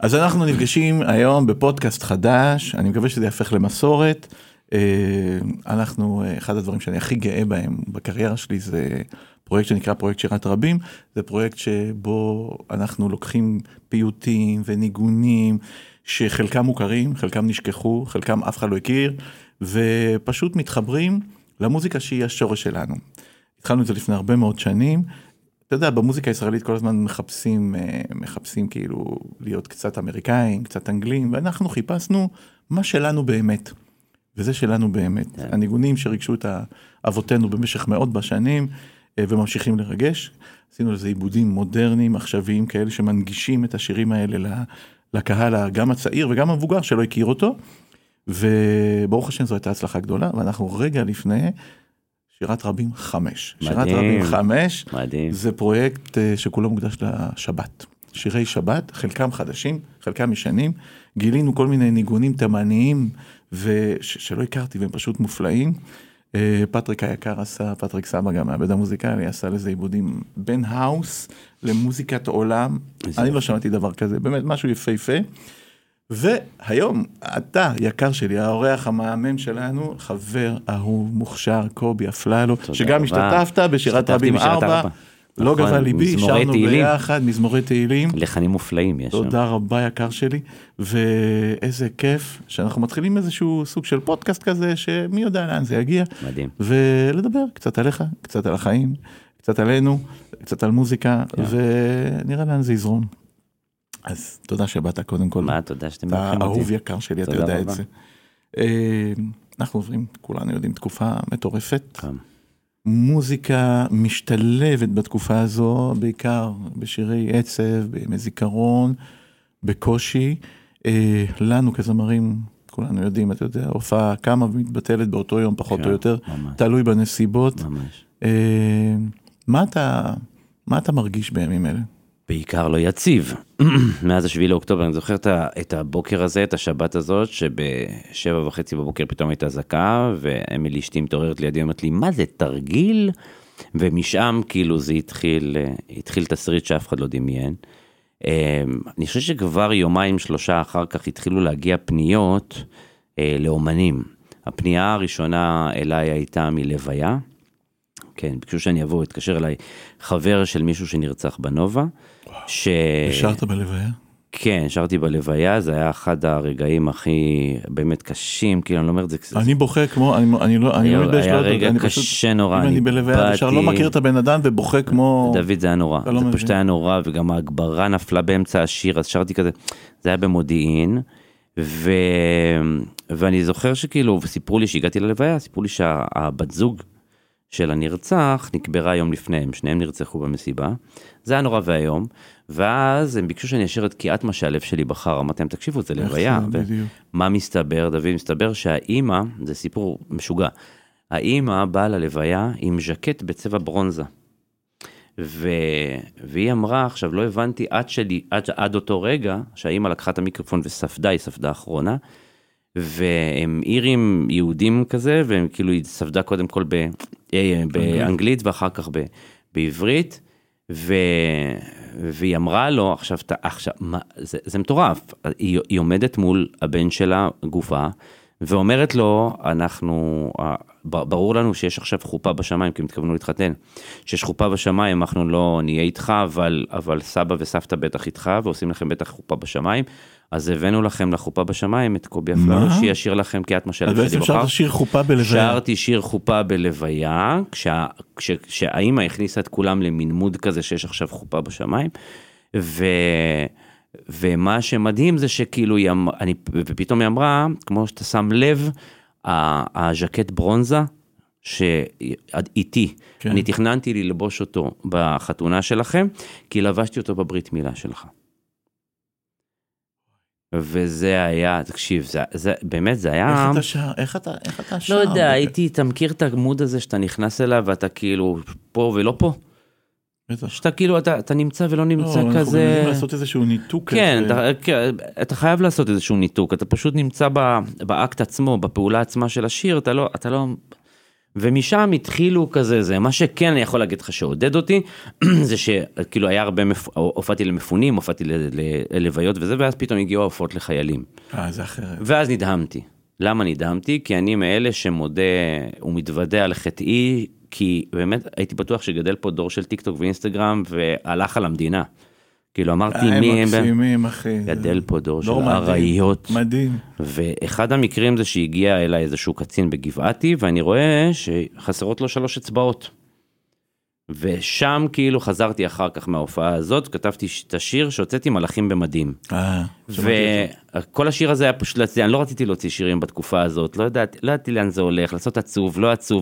אז אנחנו נפגשים היום בפודקאסט חדש, אני מקווה שזה יהפך למסורת. אחד הדברים שאני הכי גאה בהם בקריירה שלי זה פרויקט שנקרא פרויקט שירת רבים, זה פרויקט שבו אנחנו לוקחים פיוטים וניגונים, שחלקם מוכרים, חלקם נשכחו, חלקם אף אחד לא הכיר, ופשוט מתחברים למוזיקה שהיא השורש שלנו. התחלנו את זה לפני הרבה מאוד שנים, אתה יודע, במוזיקה הישראלית כל הזמן מחפשים כאילו להיות קצת אמריקאים, קצת אנגלים, ואנחנו חיפשנו מה שלנו באמת. וזה שלנו באמת. הניגונים שריגשו את אבותינו במשך מאות בשנים, וממשיכים לרגש. עשינו לזה עיבודים מודרניים, עכשוויים כאלה, שמנגישים את השירים האלה לקהל, גם הצעיר וגם המבוגר שלא הכיר אותו. וברוך השם זו הייתה הצלחה גדולה, ואנחנו רגע לפני שירת רבים 5. מדהים. שירת רבים 5, מדהים. זה פרויקט שכולו מוקדש לשבת. שירי שבת, חלקם חדשים, חלקם ישנים, גילינו כל מיני ניגונים תימניים, שלא הכרתי והם פשוט מופלאים. פטריק היקר עשה, פטריק סבא גם מהעבד המוזיקלי, עשה לזה עיבודים בין האוס למוזיקת עולם. אני לא שמעתי דבר כזה, באמת משהו יפהפה. והיום אתה, יקר שלי, האורח המאמן שלנו, חבר אהוב מוכשר, קובי אפללו, שגם השתתפת בשירת רבים 4, לא גבה ליבי, שרנו ביחד, מזמורי תהילים. לחנים מופלאים יש. תודה רבה יקר שלי, ואיזה כיף שאנחנו מתחילים איזשהו סוג של פודקאסט כזה, שמי יודע לאן זה יגיע. מדהים. ולדבר קצת עליך, קצת על החיים, קצת עלינו, קצת על מוזיקה, ונראה לאן זה יזרום. אז תודה שבאת קודם כל. מה, תודה שאתם מלכים אותי. אתה אהוב יקר שלי, אתה יודע את זה. אנחנו עוברים, כולנו יודעים, תקופה מטורפת. מוזיקה משתלבת בתקופה הזו, בעיקר בשירי עצב, בימי זיכרון, בקושי. לנו כזמרים, כולנו יודעים, אתה יודע, הופעה קמה ומתבטלת באותו יום, פחות או יותר, תלוי בנסיבות. ממש. מה אתה מרגיש בימים אלה? בעיקר לא יציב. מאז 7 לאוקטובר, אני זוכר את הבוקר הזה, את השבת הזאת, שב7:30 בבוקר פתאום הייתה זקה, ואמילי אשתי מתעוררת לידי, אומרת לי, מה זה תרגיל? ומשם כאילו זה התחיל תסריט שאף אחד לא דמיין. אני חושב שכבר 2-3 אחר כך התחילו להגיע פניות לאומנים. הפנייה הראשונה אליי הייתה מלוויה, כן, ביקשו שאני אבוא, התקשר אליי חבר של מישהו שנרצח בנובה. השארת בלוויה? כן, שרתי בלוויה, זה היה אחד הרגעים הכי באמת קשים, כאילו אני לא אומר את זה. אני בוכה כמו, אני לא מתבייש, היה רגע קשה נורא. אם אני בלוויה, אפשר לא מכיר את הבן אדם ובוכה כמו... דוד, זה היה נורא, זה פשוט היה נורא, וגם ההגברה נפלה באמצע השיר, אז שרתי כזה, זה היה במודיעין, ואני זוכר שכאילו, וסיפרו לי שהגעתי ללוויה, סיפרו לי שהבת זוג של הנרצח נקברה יום לפניהם, שניהם נרצחו במסיבה, זה היה נורא והיום, ואז הם ביקשו שאני אשאר את קיאת מה שהלב שלי בחר, אמרתי להם, תקשיבו, זה לוויה, ומה מסתבר, דוד, מסתבר שהאימא, זה סיפור משוגע, האימא באה ללוויה עם ז'קט בצבע ברונזה, והיא אמרה, עכשיו לא הבנתי עד אותו רגע, שהאימא לקחה את המיקרופון וספדה, היא ספדה האחרונה, והם עירים יהודים כזה, והם כאילו היא ספדה קודם כל באנגלית, ואחר כך בעברית, והיא אמרה לו, עכשיו, זה מטורף, היא עומדת מול הבן שלה גופה, ואומרת לו, ברור לנו שיש עכשיו חופה בשמיים, כי הם התכוונו להתחתן, שיש חופה בשמיים, אנחנו לא נהיה איתך, אבל סבא וסבתא בטח איתך, ועושים לכם בטח חופה בשמיים, אז הבאנו לכם לחופה בשמיים, את קובי אפללו, שישיר לכם קיאת מה שהלב שלי בחר. אז בעצם שרת שיר חופה בלוויה. שרתי שיר חופה בלוויה, כשהאימא הכניסה את כולם למין מוד כזה, שיש עכשיו חופה בשמיים, ומה שמדהים זה שכאילו, ופתאום היא אמרה, כמו שאתה שם לב, הז'קט ברונזה, שאיתי, אני תכננתי ללבוש אותו בחתונה שלכם, כי לבשתי אותו בברית מילה שלך. וזה היה, תקשיב, באמת זה היה... איך אתה שר? לא יודע, אתה מכיר את המוד הזה שאתה נכנס אליו, ואתה כאילו פה ולא פה? שאתה כאילו, אתה נמצא ולא נמצא כזה... אנחנו מנסים לעשות איזשהו ניתוק. כן, אתה חייב לעשות איזשהו ניתוק, אתה פשוט נמצא באקט עצמו, בפעולה עצמה של השיר, אתה לא... ומשם התחילו כזה, זה מה שכן אני יכול להגיד לך שעודד אותי, זה שכאילו היה הרבה, הופעתי למפונים, הופעתי ללוויות וזה, ואז פתאום הגיעו ההופעות לחיילים. זה אחרת. ואז נדהמתי. למה נדהמתי? כי אני מאלה שמודה ומתוודע על חטאי, כי באמת הייתי בטוח שגדל פה דור של טיק טוק ואינסטגרם, והלך על המדינה. כאילו אמרתי מי הם, מקסימים, אחי. גדל פה דור של עריות. מדהים. ואחד המקרים זה שהגיע אליי איזשהו קצין בגבעתי, ואני רואה שחסרות לו 3 אצבעות. ושם כאילו חזרתי אחר כך מההופעה הזאת, כתבתי את השיר שהוצאתי מלאכים במדים. וכל השיר הזה היה פשוט להציע, אני לא רציתי להוציא שירים בתקופה הזאת, לא ידעתי לאן זה הולך, לעשות עצוב, לא עצוב,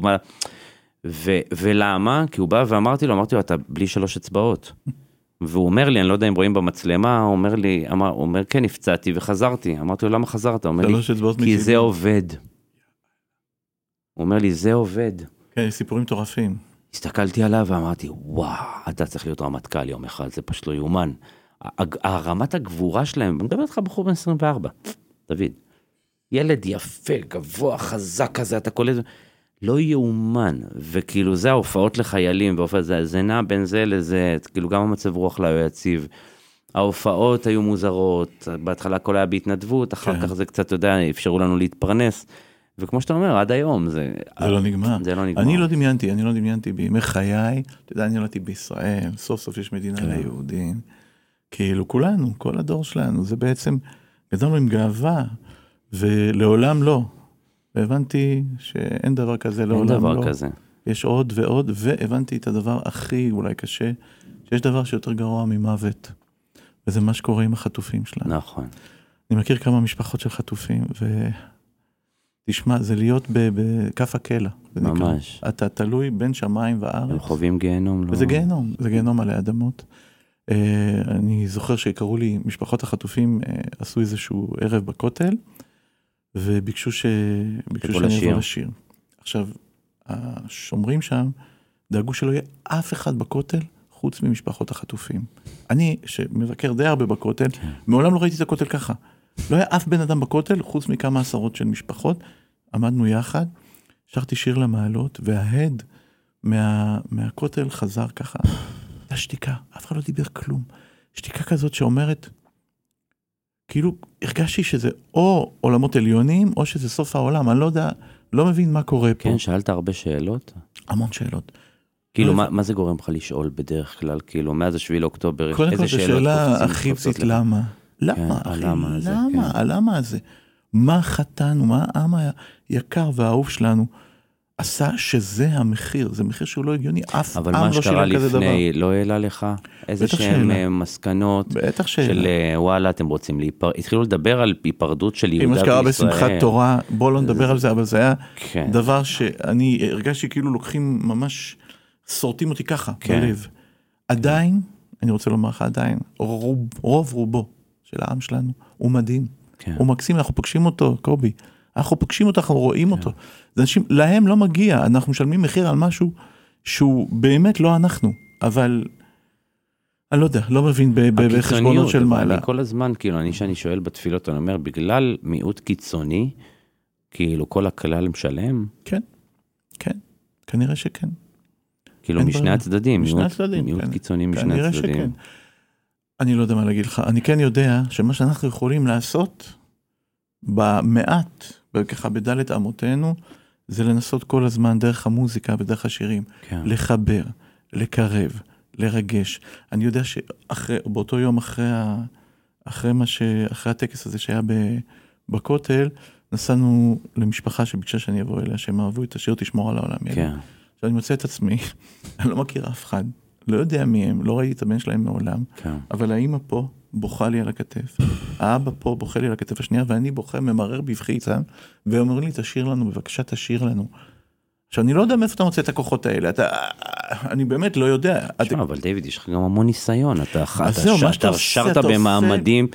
ולמה? כי הוא בא ואמרתי לו, אתה בלי 3 אצבעות. והוא אומר לי, אני לא יודע אם רואים במצלמה, הוא אומר, כן, נפצעתי וחזרתי. אמרתי לו, למה חזרת? הוא אומר לי, כי זה עובד. הוא אומר לי, זה עובד. כן, סיפורים מטורפים. הסתכלתי עליו ואמרתי, וואו, אתה צריך להיות רמטכ"ל יום אחד, זה פשוט לא יאומן. הרמת הגבורה שלהם, אני מדבר איתך בחור בן 24, דוד, ילד יפה, גבוה, חזק כזה, אתה קולט, לא יאומן, וכאילו זה ההופעות לחיילים, זה נע בין זה לזה, כאילו גם המצב רוח לא היה יציב, ההופעות היו מוזרות, בהתחלה הכל היה בהתנדבות, אחר כך זה קצת, אתה יודע, אפשרו לנו להתפרנס, וכמו שאתה אומר, עד היום זה לא נגמר. זה לא נגמר. אני לא דמיינתי בימי חיי, אתה יודע, אני נולדתי בישראל, סוף סוף יש מדינה ליהודים, כאילו כולנו, כל הדור שלנו, זה בעצם גדלנו עם גאווה, ולעולם לא. והבנתי שאין דבר כזה לעולם לא. אין דבר כזה. יש עוד ועוד, והבנתי את הדבר הכי אולי קשה, שיש דבר שיותר גרוע ממוות, וזה מה שקורה עם החטופים שלנו. נכון. אני מכיר כמה משפחות של חטופים, תשמע, זה להיות בכף הקלע. ממש. אתה תלוי בין שמיים וארץ. הם חווים גיהנום. וזה גיהנום, זה גיהנום עלי אדמות. אני זוכר שקראו לי, משפחות החטופים עשו איזשהו ערב בכותל, וביקשו שאני אבוא לשיר. עכשיו, השומרים שם דאגו שלא יהיה אף אחד בכותל, חוץ ממשפחות החטופים. אני, שמבקר די הרבה בכותל, מעולם לא ראיתי את הכותל ככה. לא היה אף בן אדם בכותל, חוץ מכמה עשרות של משפחות, עמדנו יחד, שרתי שיר למעלות, וההד מהכותל חזר ככה, הייתה שתיקה, אף אחד לא דיבר כלום, שתיקה כזאת שאומרת, כאילו הרגשתי שזה או עולמות עליונים, או שזה סוף העולם, אני לא יודע, לא מבין מה קורה פה. כן, שאלת הרבה שאלות? המון שאלות. כאילו, מה זה גורם לך לשאול בדרך כלל, כאילו, מאז 7 לאוקטובר, קודם כל, השאלה הכי בסיסית, למה? למה, אחי? למה הזה? מה חטאנו, מה העם היקר והאהוב שלנו עשה שזה המחיר? זה מחיר שהוא לא הגיוני, אף עם לא שילם כזה דבר. אבל מה שקרה לפני לא העלה לך איזה שהם מסקנות של וואלה, אתם רוצים התחילו לדבר על היפרדות של יהודה וישראל. מה שקרה בשמחת תורה, בוא לא נדבר על זה, אבל זה היה דבר שאני הרגשתי כאילו לוקחים ממש, סורטים אותי ככה בלב. עדיין, אני רוצה לומר לך עדיין, רוב רובו של העם שלנו, הוא מדהים, הוא מקסים, אנחנו פוגשים אותו, קובי, אנחנו פוגשים אותו, אנחנו רואים אותו, זה אנשים, להם לא מגיע, אנחנו משלמים מחיר על משהו, שהוא באמת לא אנחנו, אבל, אני לא יודע, לא מבין בחשבונות של מעלה. אני כל הזמן, כאילו, שאני שואל בתפילות, אני אומר, בגלל מיעוט קיצוני, כאילו, כל הכלל משלם? כן, כן, כנראה שכן. כאילו, משני הצדדים, מיעוט קיצוני משני הצדדים. אני לא יודע מה להגיד לך, אני כן יודע שמה שאנחנו יכולים לעשות במעט, ככה בדלת אמותינו, זה לנסות כל הזמן דרך המוזיקה ודרך השירים, לחבר, לקרב, לרגש. אני יודע שבאותו יום אחרי הטקס הזה שהיה בכותל, נסענו למשפחה שביקשה שאני אבוא אליה, שהם אהבו את השיר תשמור על העולם. כן. עכשיו אני מוצא את עצמי, אני לא מכיר אף אחד, לא יודע מי הם, לא ראיתי את הבן שלהם מעולם, אבל האמא פה בוכה לי על הכתף, האבא פה בוכה לי על הכתף השנייה, ואני בוכה, ממרר בבכי איתם, ואומר לי, תשאיר לנו, בבקשה תשאיר לנו. עכשיו, אני לא יודע מאיפה אתה מוצא את הכוחות האלה, אני באמת לא יודע. תשמע, אבל דיוויד, יש לך גם המון ניסיון, אתה שרת במעמדים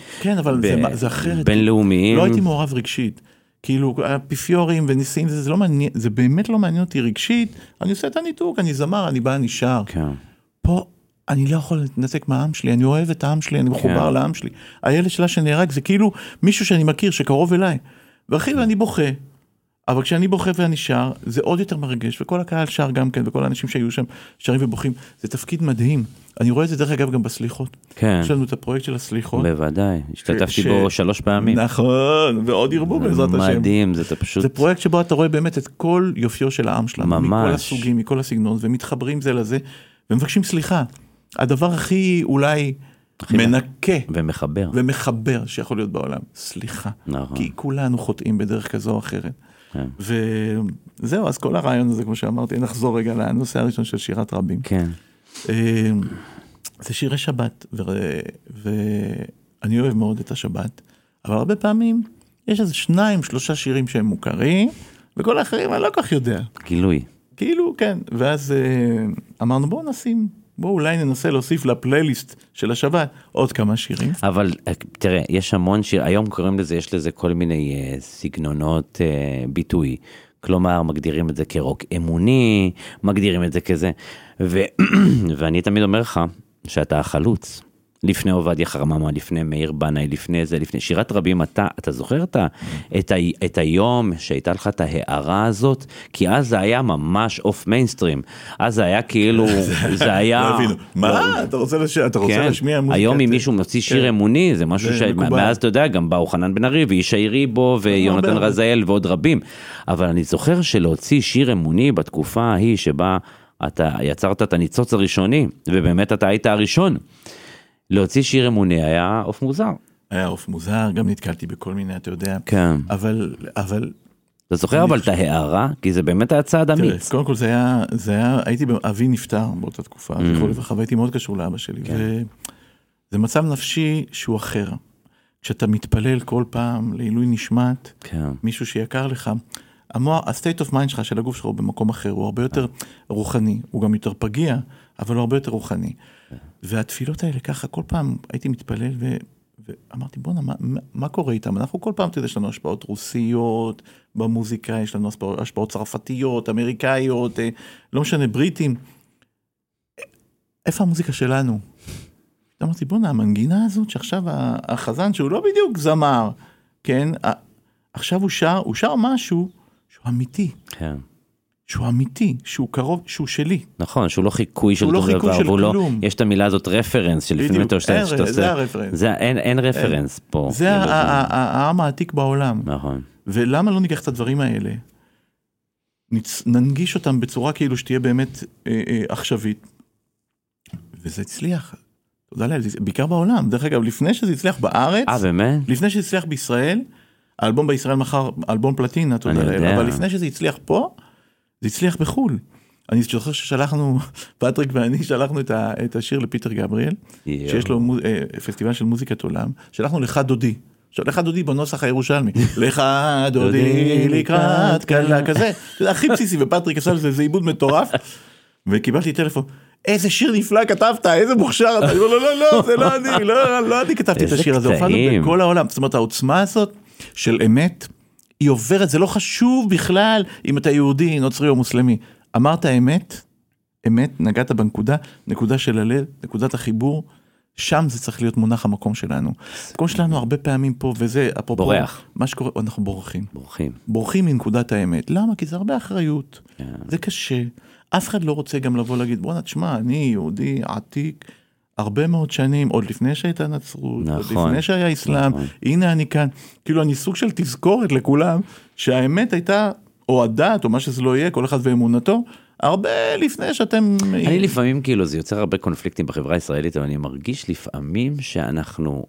בינלאומיים. לא הייתי מעורב רגשית, כאילו, הפיפיורים וניסים, זה לא מעניין, זה באמת לא מעניין אותי רגשית, אני עושה את הניתוק, אני זמר, אני בא, אני שר. פה, אני לא יכול להתנתק מהעם שלי, אני אוהב את העם שלי, אני מחובר לעם שלי. הילד שלה שנהרג, זה כאילו מישהו שאני מכיר, שקרוב אליי. ואחי, אני בוכה. אבל כשאני בוכה ואני שר, זה עוד יותר מרגש, וכל הקהל שר גם כן, וכל האנשים שהיו שם שרים ובוכים, זה תפקיד מדהים. אני רואה את זה דרך אגב גם בסליחות. כן. יש לנו את הפרויקט של הסליחות. בוודאי, השתתפתי בו 3 פעמים. נכון, ועוד ירבו בעזרת השם. מדהים, זה פשוט... זה פרויקט שבו אתה רואה באמת את כל יופיו של העם שלנו. ממש. מכל הסוגים, מכל הסגנון, ומתחברים זה לזה, ומבקשים סליחה. הדבר הכי אולי מנקה. ומחבר שיכול להיות בעולם. סליחה. נכון. כי כולנו חוטאים בדרך כזו או אחרת. וזהו, אז כל הרעיון הזה, כמו שאמרתי, נחזור רגע לנושא הראשון של שירת רבים. כן. זה שירי שבת, ואני אוהב מאוד את השבת, אבל הרבה פעמים יש איזה 2-3 שירים שהם מוכרים, וכל האחרים אני לא כך יודע. גילוי. כאילו, כן. ואז אמרנו, בואו אולי ננסה להוסיף לפלייליסט של השבת עוד כמה שירים. אבל תראה, יש המון שיר, היום קוראים לזה, יש לזה כל מיני סגנונות ביטוי. כלומר, מגדירים את זה כרוק אמוני, מגדירים את זה כזה. ואני תמיד אומר לך שאתה החלוץ. לפני עובדיה חרממה, לפני מאיר בנאי, לפני זה, לפני שירת רבים, אתה זוכר את היום שהייתה לך את ההערה הזאת? כי אז זה היה ממש אוף מיינסטרים. אז זה היה כאילו, זה היה... מה? אתה רוצה להשמיע מוזיקה? היום אם מישהו מוציא שיר אמוני, זה משהו שמאז אתה יודע, גם באו חנן בן ארי, וישי ריבו, ויונתן רזאל, ועוד רבים. אבל אני זוכר שלהוציא שיר אמוני בתקופה ההיא שבה אתה יצרת את הניצוץ הראשוני, ובאמת אתה היית הראשון. להוציא שיר אמוני היה אוף מוזר. היה אוף מוזר, גם נתקלתי בכל מיני, אתה יודע. כן. אבל... אתה זוכר אבל את ההערה? כי זה באמת היה צעד אמיץ. קודם כל זה היה, הייתי, אבי נפטר באותה תקופה, והייתי מאוד קשור לאבא שלי, וזה מצב נפשי שהוא אחר. כשאתה מתפלל כל פעם לעילוי נשמת, מישהו שיקר לך, ה-state of mind שלך, של הגוף שלך, הוא במקום אחר, הוא הרבה יותר רוחני, הוא גם יותר פגיע, אבל הוא הרבה יותר רוחני. והתפילות האלה ככה, כל פעם הייתי מתפלל ואמרתי, בוא'נה, מה קורה איתם? אנחנו כל פעם, יש לנו השפעות רוסיות במוזיקה, יש לנו השפעות צרפתיות, אמריקאיות, לא משנה, בריטים. איפה המוזיקה שלנו? אמרתי, בוא'נה, המנגינה הזאת שעכשיו החזן, שהוא לא בדיוק זמר, כן? עכשיו הוא שר משהו שהוא אמיתי. כן. שהוא אמיתי, שהוא קרוב, שהוא שלי. נכון, שהוא לא חיקוי של אותו דבר, יש את המילה הזאת רפרנס, שלפעמים אתה עושה, זה הרפרנס. אין רפרנס פה. זה העם העתיק בעולם. נכון. ולמה לא ניקח את הדברים האלה? ננגיש אותם בצורה כאילו שתהיה באמת עכשווית. וזה הצליח. תודה לאל, בעיקר בעולם. דרך אגב, לפני שזה הצליח בארץ, באמת? לפני שזה הצליח בישראל, האלבום בישראל מחר, אלבום פלטינה, תודה לאל, אבל לפני שזה הצליח פה, זה הצליח בחול. אני זוכר ששלחנו, פטריק ואני שלחנו את השיר לפיטר גבריאל, שיש לו פסטיבל של מוזיקת עולם, שלחנו לך דודי. לך דודי בנוסח הירושלמי. לך דודי לקראת קלה, כזה. זה הכי בסיסי, ופטריק עשה לזה, זה עיבוד מטורף. וקיבלתי טלפון, איזה שיר נפלא כתבת, איזה מוכשר אתה. לא, זה לא אני, לא אני כתבתי את השיר הזה. הופענו בכל העולם. זאת אומרת, העוצמה הזאת של אמת, היא עוברת, זה לא חשוב בכלל אם אתה יהודי, נוצרי או מוסלמי. אמרת אמת, נגעת בנקודה, נקודה של הלב, נקודת החיבור, שם זה צריך להיות מונח המקום שלנו. המקום שלנו הרבה פעמים פה, וזה אפרופו, בורח. מה שקורה, אנחנו בורחים מנקודת האמת. למה? כי זה הרבה אחריות, זה קשה. אף אחד לא רוצה גם לבוא להגיד, בוא נשמע, אני יהודי עתיק, הרבה מאוד שנים, עוד לפני שהייתה נצרות, נכון, עוד לפני שהיה אסלאם, נכון. הנה אני כאן, כאילו אני סוג של תזכורת לכולם, שהאמת הייתה, או הדת, או מה שזה לא יהיה, כל אחד ואמונתו, הרבה לפני שאתם... אני לפעמים כאילו, זה יוצר הרבה קונפליקטים בחברה הישראלית, אבל אני מרגיש לפעמים שאנחנו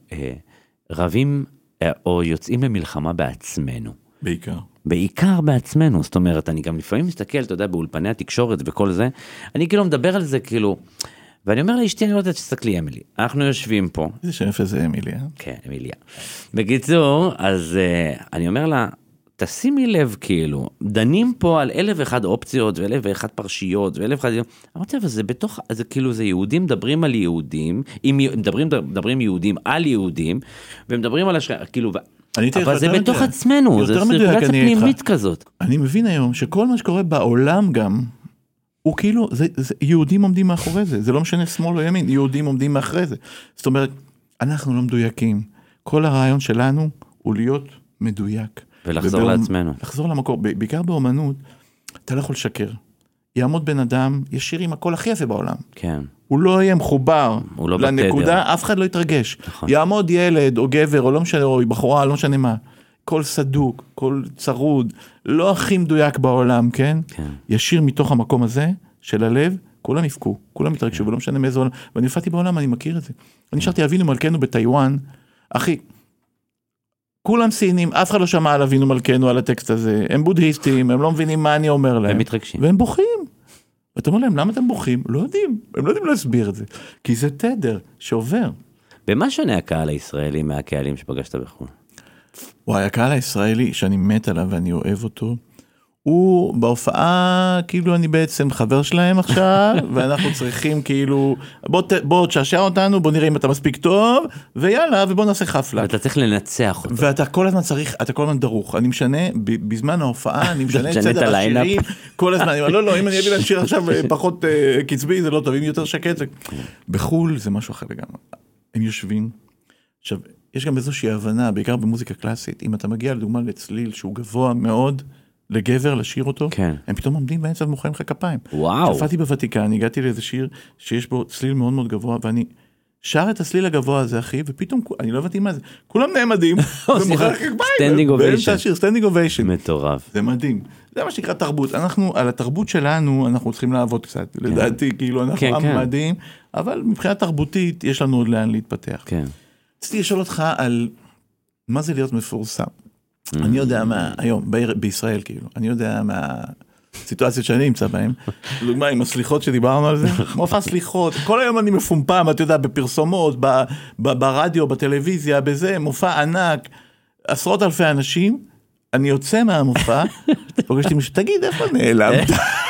רבים, או יוצאים למלחמה בעצמנו. בעיקר בעצמנו, זאת אומרת, אני גם לפעמים מסתכל, אתה יודע, באולפני התקשורת וכל זה, אני כאילו מדבר על זה כאילו, ואני אומר לאשתי, אני לא יודעת שתסתכלי אמילי, אנחנו יושבים פה. איזה שם יפה זה אמיליה. כן, אמיליה. בקיצור, אז אני אומר לה, תשימי לב כאילו, דנים פה על 1,001 אופציות, ו1,001 פרשיות, ו1,001... אמרתי, אבל זה בתוך, זה כאילו, זה יהודים מדברים על יהודים, מדברים יהודים על יהודים, ומדברים על כאילו, אבל זה בתוך עצמנו, זה סירקולציה פנימית כזאת. אני מבין היום שכל מה שקורה בעולם גם, הוא כאילו, יהודים עומדים מאחורי זה, זה לא משנה שמאל או ימין, יהודים עומדים מאחורי זה. זאת אומרת, אנחנו לא מדויקים. כל הרעיון שלנו הוא להיות מדויק. ולחזור לעצמנו. לחזור למקור, בעיקר באומנות, אתה לא יכול לשקר. יעמוד בן אדם, ישיר עם הכל הכי יפה בעולם. כן. הוא לא יהיה מחובר לא לנקודה, אף אחד לא יתרגש. נכון. יעמוד ילד או גבר, או לא משנה, או בחורה, לא משנה מה. כל סדוק, כל צרוד, לא הכי מדויק בעולם, כן? כן. ישיר מתוך המקום הזה, של הלב, כולם יפקו, כולם יתרגשו, ולא משנה מאיזה עולם. ואני הופעתי בעולם, אני מכיר את זה. אני נשארתי אבינו מלכנו בטיואן, אחי, כולם סינים, אף אחד לא שמע על אבינו מלכנו, על הטקסט הזה. הם בודהיסטים, הם לא מבינים מה אני אומר להם. הם מתרגשים. והם בוכים. ואתה אומר להם, למה אתם בוכים? לא יודעים, הם לא יודעים להסביר את זה. כי זה תדר שעובר. במה שונה הקהל הישראלי מהקהלים שפגשת בחו"ל? וואי, הקהל הישראלי, שאני מת עליו ואני אוהב אותו, הוא בהופעה, כאילו אני בעצם חבר שלהם עכשיו, ואנחנו צריכים כאילו, בוא תשעשע אותנו, בוא נראה אם אתה מספיק טוב, ויאללה, ובוא נעשה חפלה. ואתה צריך לנצח אותו. ואתה כל הזמן צריך, אתה כל הזמן דרוך, אני משנה, בזמן ההופעה, אני משנה את סדר השירים, כל הזמן, לא, אם אני אביא להם שיר עכשיו פחות קצבי, זה לא טוב, אם יותר שקט, בחול זה משהו אחר לגמרי. הם יושבים, עכשיו, יש גם איזושהי הבנה, בעיקר במוזיקה קלאסית, אם אתה מגיע לדוגמה לצליל שהוא גבוה מאוד, לגבר, לשיר אותו, כן. הם פתאום עומדים באמצע ומוחאים לך כפיים. וואו. כשהופעתי בוותיקן, הגעתי לאיזה שיר שיש בו צליל מאוד מאוד גבוה, ואני שר את הצליל הגבוה הזה, אחי, ופתאום, אני לא הבנתי מה זה, כולם נעמדים, ומוחאים לך כפיים. סטנדינג אוביישן. באמצע השיר, סטנדינג אוביישן. מטורף. זה מדהים. זה מה שנקרא תרבות. אנחנו, על התרבות שלנו, אנחנו צריכים לעבוד קצת. לדעתי, כאילו, אנחנו מדהים, אבל מבחינה תרבותית, יש לנו עוד לאן להתפתח. כן. רציתי לשאול אותך על מה זה להיות מפורסם. אני יודע מה, היום, בישראל כאילו, אני יודע מה סיטואציות שאני נמצא בהן, לדוגמה עם הסליחות שדיברנו על זה, מופע סליחות, כל היום אני מפומפם, אתה יודע, בפרסומות, ברדיו, בטלוויזיה, בזה, מופע ענק, עשרות אלפי אנשים, אני יוצא מהמופע, פוגשתי מישהו, תגיד, איפה נעלמת?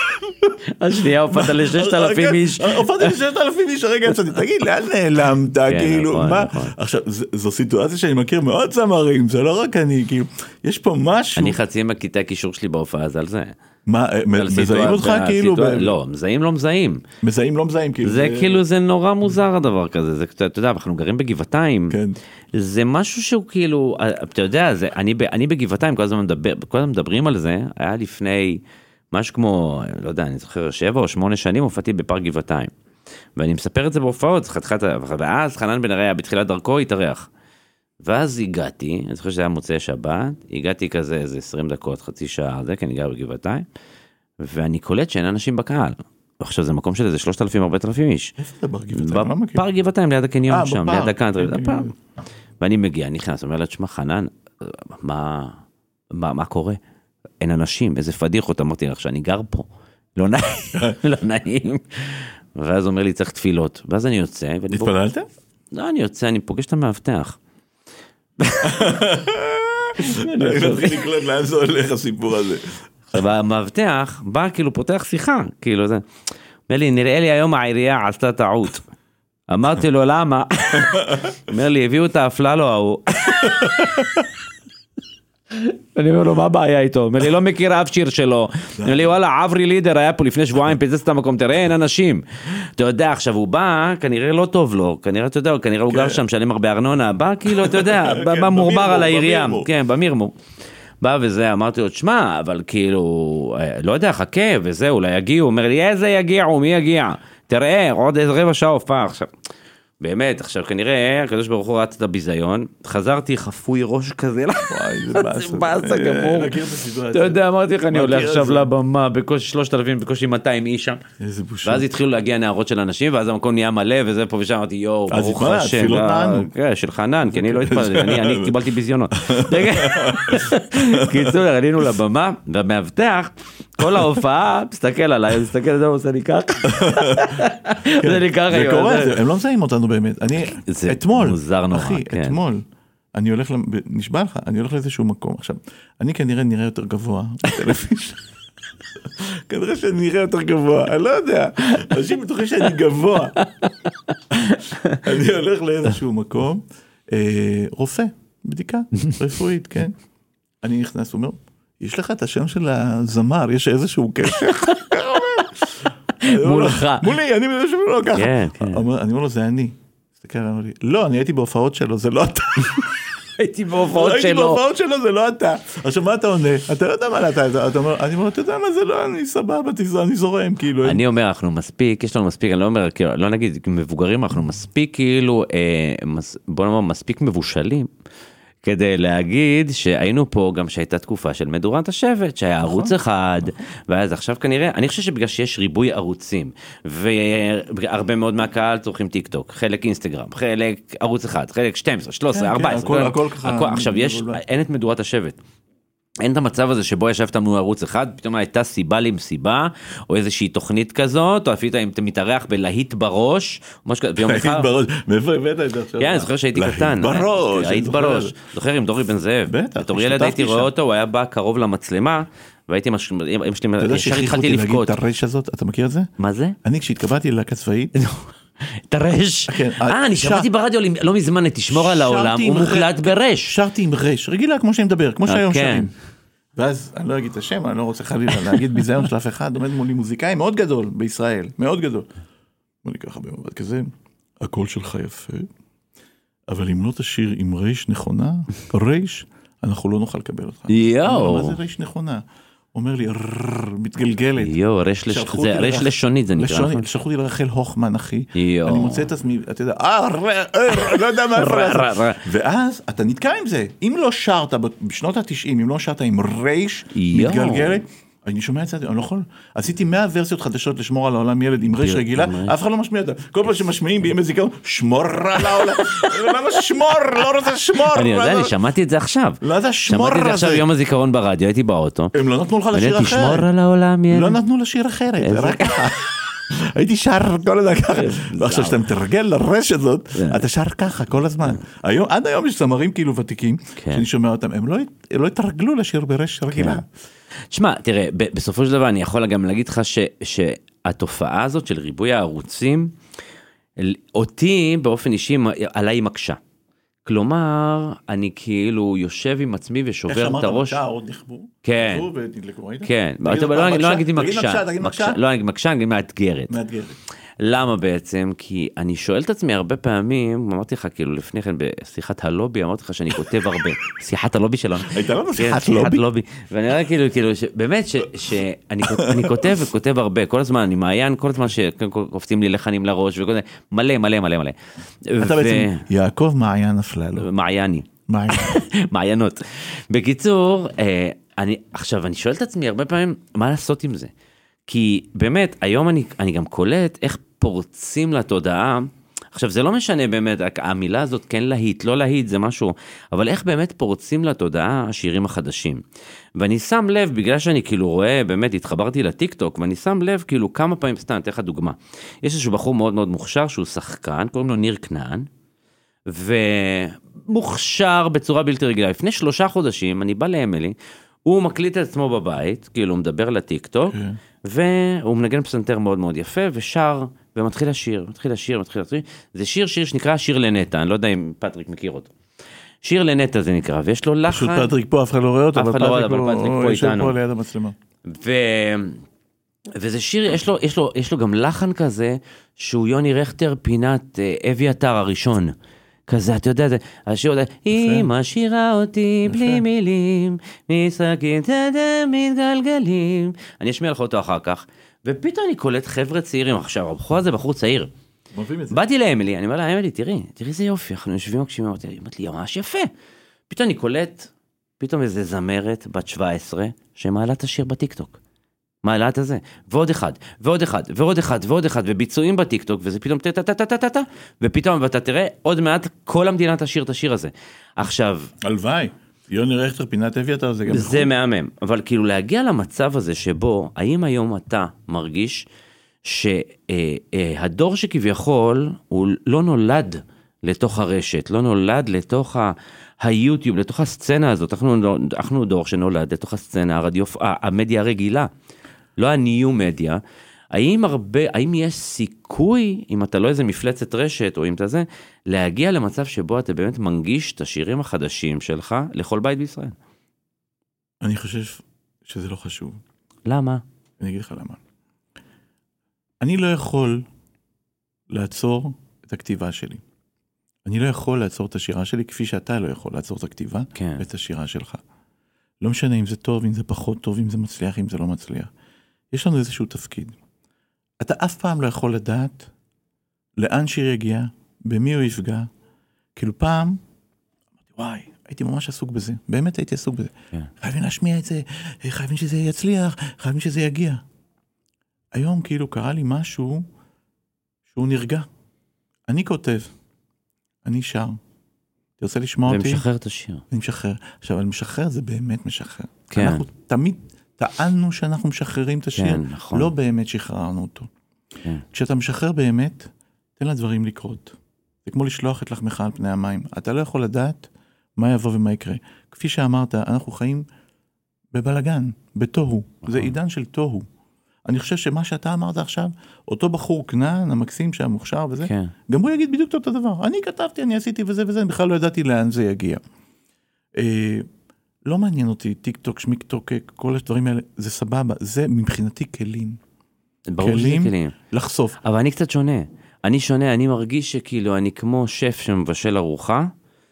השנייה הופעת ל6,000 איש. הופעתי ל6,000 איש, הרגע יצאתי, תגיד, לאן נעלמת? כאילו, מה? עכשיו, זו סיטואציה שאני מכיר מאוד צמרים, זה לא רק אני, כאילו, יש פה משהו. אני חצי מהקטעי הקישור שלי בהופעה, זה על זה. מה, מזהים אותך כאילו? לא, מזהים לא מזהים. מזהים לא מזהים, כאילו. זה כאילו, זה נורא מוזר הדבר כזה, אתה יודע, אנחנו גרים בגבעתיים, זה משהו שהוא כאילו, אתה יודע, אני בגבעתיים, כל הזמן מדברים על זה, היה לפני משהו כמו, לא יודע, אני זוכר 7 או 8 שנים הופעתי בפארק גבעתיים, ואני מספר את זה בהופעות, ואז חנן בן אריה בתחילת דרכו התארח, ואז הגעתי, אני זוכר שזה היה מוצאי שבת, הגעתי כזה איזה 20 דקות, חצי שעה, זה, כי אני גר בגבעתיים, ואני קולט שאין אנשים בקהל, ועכשיו זה מקום של איזה 3,000-4,000 איש. איפה זה פארק גבעתיים? בפארק גבעתיים, ליד הקניון שם, ליד הקאנטרי, ואני מגיע, נכנס, אומר לה, תשמע, חנן, מה קורה? אין אנשים, איזה פדיחות, אמרתי לך שאני גר פה, לא נעים, ואז אומר לי, צריך תפילות, ואז אני יוצא, התפללת? לא, אני יוצא, אני פוגש את המאבטח. אני מתחיל לקלוט לאן זה הולך הסיפור הזה. עכשיו, המאבטח בא, כאילו, פותח שיחה, כאילו זה, אומר לי, נראה לי היום העירייה עשתה טעות. אמרתי לו, למה? אומר לי, הביאו את האפלה לו ההוא. אני אומר לו, מה הבעיה איתו? אומר לי, לא מכיר אף שיר שלו. אומר לי, וואלה, עברי לידר היה פה לפני שבועיים, פיזז את המקום, תראה, אין אנשים. אתה יודע, עכשיו הוא בא, כנראה לא טוב לו, כנראה, אתה יודע, כנראה הוא גר שם, שלם הרבה ארנונה, בא כאילו, אתה יודע, בא מורבר על העירייה. כן, במירמור. בא וזה, אמרתי לו, תשמע, אבל כאילו, לא יודע, חכה, וזה, אולי יגיעו. אומר לי, איזה יגיעו, מי יגיע? תראה, עוד איזה רבע שעה הופעה עכשיו. באמת, עכשיו כנראה, הקדוש ברוך הוא רץ את הביזיון, חזרתי חפוי ראש כזה, וואי, זה באסה גמור. אתה יודע, אמרתי לך, אני הולך עכשיו לבמה, בקושי 3,000, בקושי 200 איש שם. איזה בושה. ואז התחילו להגיע נערות של אנשים, ואז המקום נהיה מלא, וזה פה ושם, אמרתי, יואו, ברוך השם. של חנן, כי אני לא התפלתי, אני קיבלתי ביזיונות. קיצור, עלינו לבמה, והמאבטח, כל ההופעה, מסתכל עליי, מסתכל על זה, עושה לי כך. זה לי ככה. זה קורה, הם לא מזהים אותנו באמת. אני, אתמול, אחי, אתמול, אני הולך, נשבע לך, אני הולך לאיזשהו מקום. עכשיו, אני כנראה נראה יותר גבוה בטלוויזיה. כנראה שאני נראה יותר גבוה, אני לא יודע. אנשים בטוחים שאני גבוה. אני הולך לאיזשהו מקום, רופא, בדיקה רפואית, כן. אני נכנס, הוא אומר, יש לך את השם של הזמר, יש איזשהו קשר? מולך. מולי, אני מבין שהוא לא ככה. אני אומר לו, זה אני. לא, אני הייתי בהופעות שלו, זה לא אתה. הייתי בהופעות הייתי שלו. בהופעות שלו, זה לא אתה. עכשיו מה אתה עונה? אתה לא יודע מה אתה אומר, אני אומר, אתה יודע מה זה לא, אני סבבה, אני זורם, כאילו. אני אומר, אנחנו מספיק, יש לנו מספיק, אני לא אומר, לא נגיד מבוגרים, אנחנו מספיק כאילו, בוא נאמר, מספיק מבושלים, כדי להגיד שהיינו פה גם שהייתה תקופה של מדורת השבט, שהיה ערוץ אחד, ואז עכשיו כנראה, אני חושב שבגלל שיש ריבוי ערוצים, והרבה מאוד מהקהל צורכים טיק טוק, חלק אינסטגרם, חלק ערוץ אחד, חלק 12, 13, 14, הכל ככה. עכשיו אין את מדורת השבט. אין את המצב הזה שבו ישבת מול ערוץ אחד, פתאום הייתה סיבה למסיבה, או איזושהי תוכנית כזאת, או אפילו אם אתה מתארח בלהיט בראש, להיט בראש, מאיפה הבאת את זה עכשיו? כן, אני זוכר שהייתי קטן. להיט בראש. זוכר עם דורי בן זאב. בטח. בתור ילד הייתי רואה אותו, הוא היה בא קרוב למצלמה, והייתי ישר התחלתי לבכות. את הרש הזאת, אתה מכיר את זה? מה זה? אני כשהתקבלתי ללהקה צבאית, את הרש. אני שמעתי ברדיו לא מזמן, תשמור על העולם, הוא מוקלט ברש. שרתי עם רש, רגילה כמו שאני מדבר, כמו שהיום שרים. ואז אני לא אגיד את השם, אני לא רוצה חלילה להגיד ביזיון של אף אחד, עומד מולי מוזיקאי מאוד גדול בישראל, מאוד גדול. בוא ניקח במובד כזה, הקול שלך יפה, אבל אם לא תשאיר עם רש נכונה, רש, אנחנו לא נוכל לקבל אותך. יואו. מה זה רש נכונה? אומר לי, מתגלגלת. יואו, רש לשונית זה נקרא. שלחו לי לרחל הוכמן, אחי. אני מוצא את עצמי, אתה יודע, לא יודע מה לעשות. ואז אתה נתקע עם זה. אם לא שרת בשנות ה-90, אם לא שרת עם רש מתגלגלת, אני שומע את זה, אני לא יכול. עשיתי 100 ורסיות חדשות לשמור על העולם ילד עם רש רגילה, אף אחד לא משמיע אותה. כל פעם שמשמיעים בימי זיכרון, שמור על העולם. למה שמור? לא רוצה שמור. אני יודע, אני שמעתי את זה עכשיו. לא זה שמור הזה. שמעתי את זה עכשיו יום הזיכרון ברדיו, הייתי באוטו. הם לא נתנו לך לשיר אחרת. תשמור על העולם ילד. לא נתנו לשיר אחרת, רק ככה. הייתי שר כל הזמן ככה, ועכשיו שאתה מתרגל לרש הזאת, אתה שר ככה כל הזמן. עד היום יש זמרים כאילו ותיקים, שאני שומע אותם, הם לא התרגלו לשיר ברש רגילה. שמע, תראה, בסופו של דבר אני יכול גם להגיד לך שהתופעה הזאת של ריבוי הערוצים, אותי באופן אישי עליי מקשה. כלומר, אני כאילו יושב עם עצמי ושובר את הראש. איך אמרת, עוד נחבו? כן. נחבו ונדלקו, ראית? כן, לא נגיד מקשה. לא נגיד מקשה, נגיד מאתגרת. מאתגרת. למה בעצם? כי אני שואל את עצמי הרבה פעמים, אמרתי לך כאילו לפני כן בשיחת הלובי, אמרתי לך שאני כותב הרבה, שיחת הלובי שלנו. הייתה לנו שיחת לובי. ואני רואה כאילו, באמת שאני כותב וכותב הרבה, כל הזמן אני מעיין, כל הזמן שקופצים לי לחנים לראש, וכל זה, מלא. אתה בעצם יעקב מעיין אפללו. מעייני. מעיינות. בקיצור, עכשיו אני שואל את עצמי הרבה פעמים, מה לעשות עם זה? כי באמת, היום אני גם קולט איך פורצים לתודעה, עכשיו זה לא משנה באמת, המילה הזאת כן להיט, לא להיט, זה משהו, אבל איך באמת פורצים לתודעה השירים החדשים. ואני שם לב, בגלל שאני כאילו רואה, באמת התחברתי לטיק טוק, ואני שם לב כאילו כמה פעמים, סתם, אתן לך דוגמה. יש איזשהו בחור מאוד מאוד מוכשר, שהוא שחקן, קוראים לו ניר כנען, ומוכשר בצורה בלתי רגילה. לפני 3 חודשים, אני בא לאמילי, הוא מקליט את עצמו בבית, כאילו הוא מדבר לטיק טוק, והוא מנגן פסנתר מאוד מאוד יפה, ושר, ומתחיל לשיר. זה שיר שנקרא שיר לנטה, אני לא יודע אם פטריק מכיר אותו. שיר לנטה זה נקרא, ויש לו לחן. פשוט פטריק פה, אף אחד לא רואה אותו, אבל פטריק פה איתנו. פה ליד המצלמה. וזה שיר, יש לו גם לחן כזה, שהוא יוני רכטר פינת אביתר הראשון. כזה, אתה יודע, השיר הזה, היא משאירה אותי בלי מילים, משחקים מתגלגלים. אני אשמיע לך אותו אחר כך, ופתאום אני קולט חבר'ה צעירים, עכשיו, הבחור הזה בחור צעיר. באתי לאמילי, אני אומר לה, אמילי, תראי איזה יופי, אנחנו יושבים מקשיבים, אמרתי לי, ממש יפה. פתאום אני קולט, פתאום איזה זמרת בת 17, שמעלה את השיר בטיקטוק. מעלה את הזה, ועוד אחד, וביצועים בטיקטוק, וזה פתאום טה, ופתאום, ואתה תראה, עוד מעט כל המדינה תשיר את השיר הזה. עכשיו... הלוואי, יוני רכטר פינת אביתר, זה גם... זה מהמם, אבל כאילו להגיע למצב הזה שבו, האם היום אתה מרגיש שהדור שכביכול, הוא לא נולד לתוך הרשת, לא נולד לתוך היוטיוב, לתוך הסצנה הזאת, אנחנו דור שנולד לתוך הסצנה, המדיה הרגילה, לא הניו מדיה, האם יש סיכוי, אם אתה לא איזה מפלצת רשת, או אם אתה זה, להגיע למצב שבו אתה באמת מנגיש את השירים החדשים שלך לכל בית בישראל? אני חושב שזה לא חשוב. למה? אני אגיד לך למה. אני לא יכול לעצור את הכתיבה שלי. אני לא יכול לעצור את השירה שלי, כפי שאתה לא יכול לעצור את הכתיבה, כן. ואת השירה שלך. לא משנה אם זה טוב, אם זה פחות טוב, אם זה מצליח, אם זה לא מצליח. יש לנו איזשהו תפקיד. אתה אף פעם לא יכול לדעת לאן שיר יגיע, במי הוא יפגע. כאילו פעם, וואי, הייתי ממש עסוק בזה. באמת הייתי עסוק בזה. כן. חייבים להשמיע את זה, חייבים שזה יצליח, חייבים שזה יגיע. היום כאילו קרה לי משהו שהוא נרגע. אני כותב, אני שר. תרצה לשמוע אותי? ומשחרר את השיר. אני משחרר. עכשיו, על משחרר זה באמת משחרר. כן. אנחנו תמיד טענו שאנחנו משחררים את השיר. כן, נכון. לא באמת שחררנו אותו. כן. כשאתה משחרר באמת, תן לדברים לקרות. זה כמו לשלוח את לחמך על פני המים. אתה לא יכול לדעת מה יבוא ומה יקרה. כפי שאמרת, אנחנו חיים בבלגן, בתוהו. נכון. זה עידן של תוהו. אני חושב שמה שאתה אמרת עכשיו, אותו בחור כנען, המקסים שהמוכשר וזה, כן. גם הוא יגיד בדיוק אותו דבר. אני כתבתי, אני עשיתי וזה וזה, אני בכלל לא ידעתי לאן זה יגיע. לא מעניין אותי, טיק טוק, שמיק טוק, כל הדברים האלה, זה סבבה. זה מבחינתי כלים. ברור שזה כלים. לחשוף. אבל אני קצת שונה. אני שונה, אני מרגיש שכאילו אני כמו שף שמבשל ארוחה,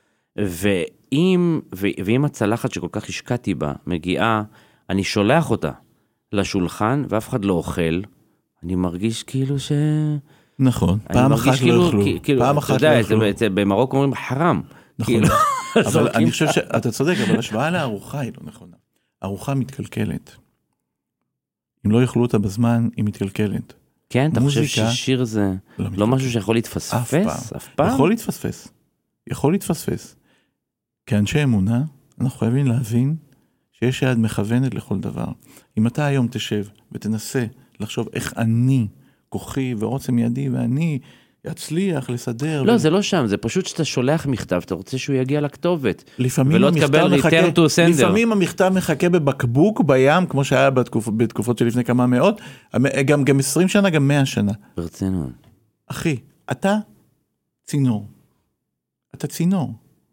ואם הצלחת שכל כך השקעתי בה מגיעה, אני שולח אותה לשולחן, ואף אחד לא אוכל, אני מרגיש כאילו ש... נכון, פעם אחת לא יאכלו. פעם אחת לא יאכלו. במרוק אומרים חרם. נכון, אבל אני חושב שאתה צודק, אבל השוואה לארוחה היא לא נכונה. ארוחה מתקלקלת. אם לא יאכלו אותה בזמן, היא מתקלקלת. כן, אתה חושב ששיר זה לא משהו שיכול להתפספס? אף פעם? יכול להתפספס. יכול להתפספס. כאנשי אמונה, אנחנו חייבים להבין שיש יד מכוונת לכל דבר. אם אתה היום תשב ותנסה לחשוב איך אני, כוחי ועוצם ידי, ואני אצליח לסדר. לא, זה לא שם, זה פשוט שאתה שולח מכתב, אתה רוצה שהוא יגיע לכתובת. ולא תקבל return to sender. לפעמים המכתב מחכה בבקבוק, בים, כמו שהיה בתקופות שלפני כמה מאות, גם 20 שנה, גם 100 שנה. ברצינות. אחי, אתה צינור. אתה צינור.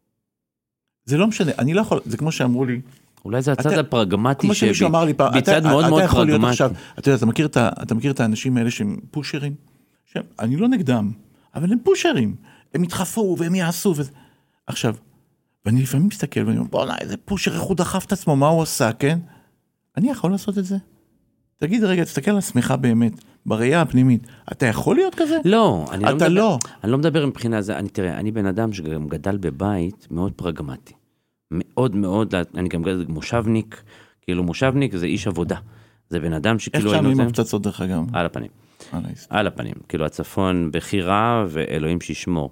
זה לא משנה, אני לא יכול, זה כמו שאמרו לי, אולי זה הצד הפרגמטי, כמו שמישהו אמר לי פעם, בצד מאוד מאוד פרגמטי. אתה יודע, אתה מכיר את האנשים האלה שהם פושרים? אני לא נגדם, אבל הם פושרים, הם יתחפו והם יעשו. עכשיו, ואני לפעמים מסתכל ואני אומר, בוא'נה, איזה פושר, איך הוא דחף את עצמו, מה הוא עשה, כן? אני יכול לעשות את זה? תגיד רגע, תסתכל על עצמך באמת, בראייה הפנימית, אתה יכול להיות כזה? לא, אני לא מדבר מבחינה זה, תראה, אני בן אדם שגם גדל בבית מאוד פרגמטי, מאוד מאוד, אני גם גדל מושבניק, כאילו מושבניק זה איש עבודה, זה בן אדם שכאילו... איך שם עם הפצצות דרך אגב? על הפנים. על הפנים, כאילו הצפון בחירה ואלוהים שישמור.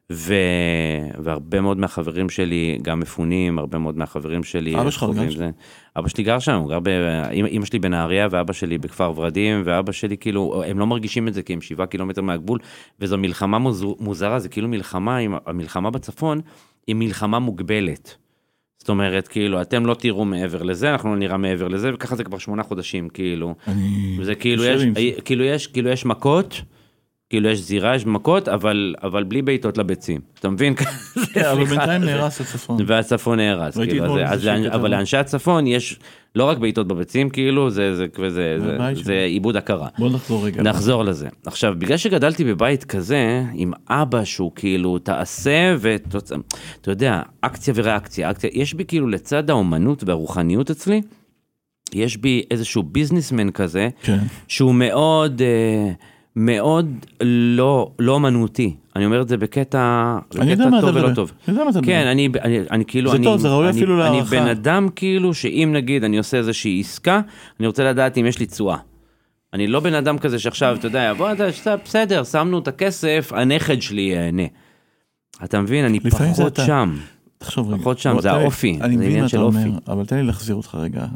והרבה מאוד מהחברים שלי גם מפונים, הרבה מאוד מהחברים שלי... אבא שלך גר שם? אבא שלי גר שם, אמא שלי בנהריה ואבא שלי בכפר ורדים, ואבא שלי כאילו, הם לא מרגישים את זה כי הם 7 קילומטר מהגבול, וזו מלחמה מוזרה, זה כאילו המלחמה בצפון היא מלחמה מוגבלת. זאת אומרת, כאילו, אתם לא תראו מעבר לזה, אנחנו לא נראה מעבר לזה, וככה זה כבר 8 חודשים, כאילו. וזה כאילו יש מכות, כאילו יש זירה, יש מכות, אבל בלי ביתות לביצים. אתה מבין? אבל בינתיים נהרס הצפון. והצפון נהרס. אבל לאנשי הצפון יש לא רק ביתות בביצים, כאילו, זה עיבוד הכרה. בוא נחזור רגע. נחזור לזה. עכשיו, בגלל שגדלתי בבית כזה, עם אבא שהוא כאילו תעשה, ואתה יודע, אקציה וריאקציה, יש בי כאילו לצד האומנות והרוחניות אצלי, יש בי איזשהו ביזנסמן כזה, שהוא מאוד... מאוד לא אומנותי. אני אומר את זה בקטע טוב ולא טוב. כן, אני כאילו, זה טוב, זה ראוי אפילו להערכה. אני בן אדם כאילו, שאם נגיד אני עושה איזושהי עסקה, אני רוצה לדעת אם יש לי צועה. אני לא בן אדם כזה שעכשיו, אתה יודע, בוא, בסדר, שמנו את הכסף, הנכד שלי יענה. אתה מבין, אני פחות שם. תחשוב רגע. פחות שם, זה האופי. אני מבין מה אתה אומר, אבל תן לי להחזיר אותך רגע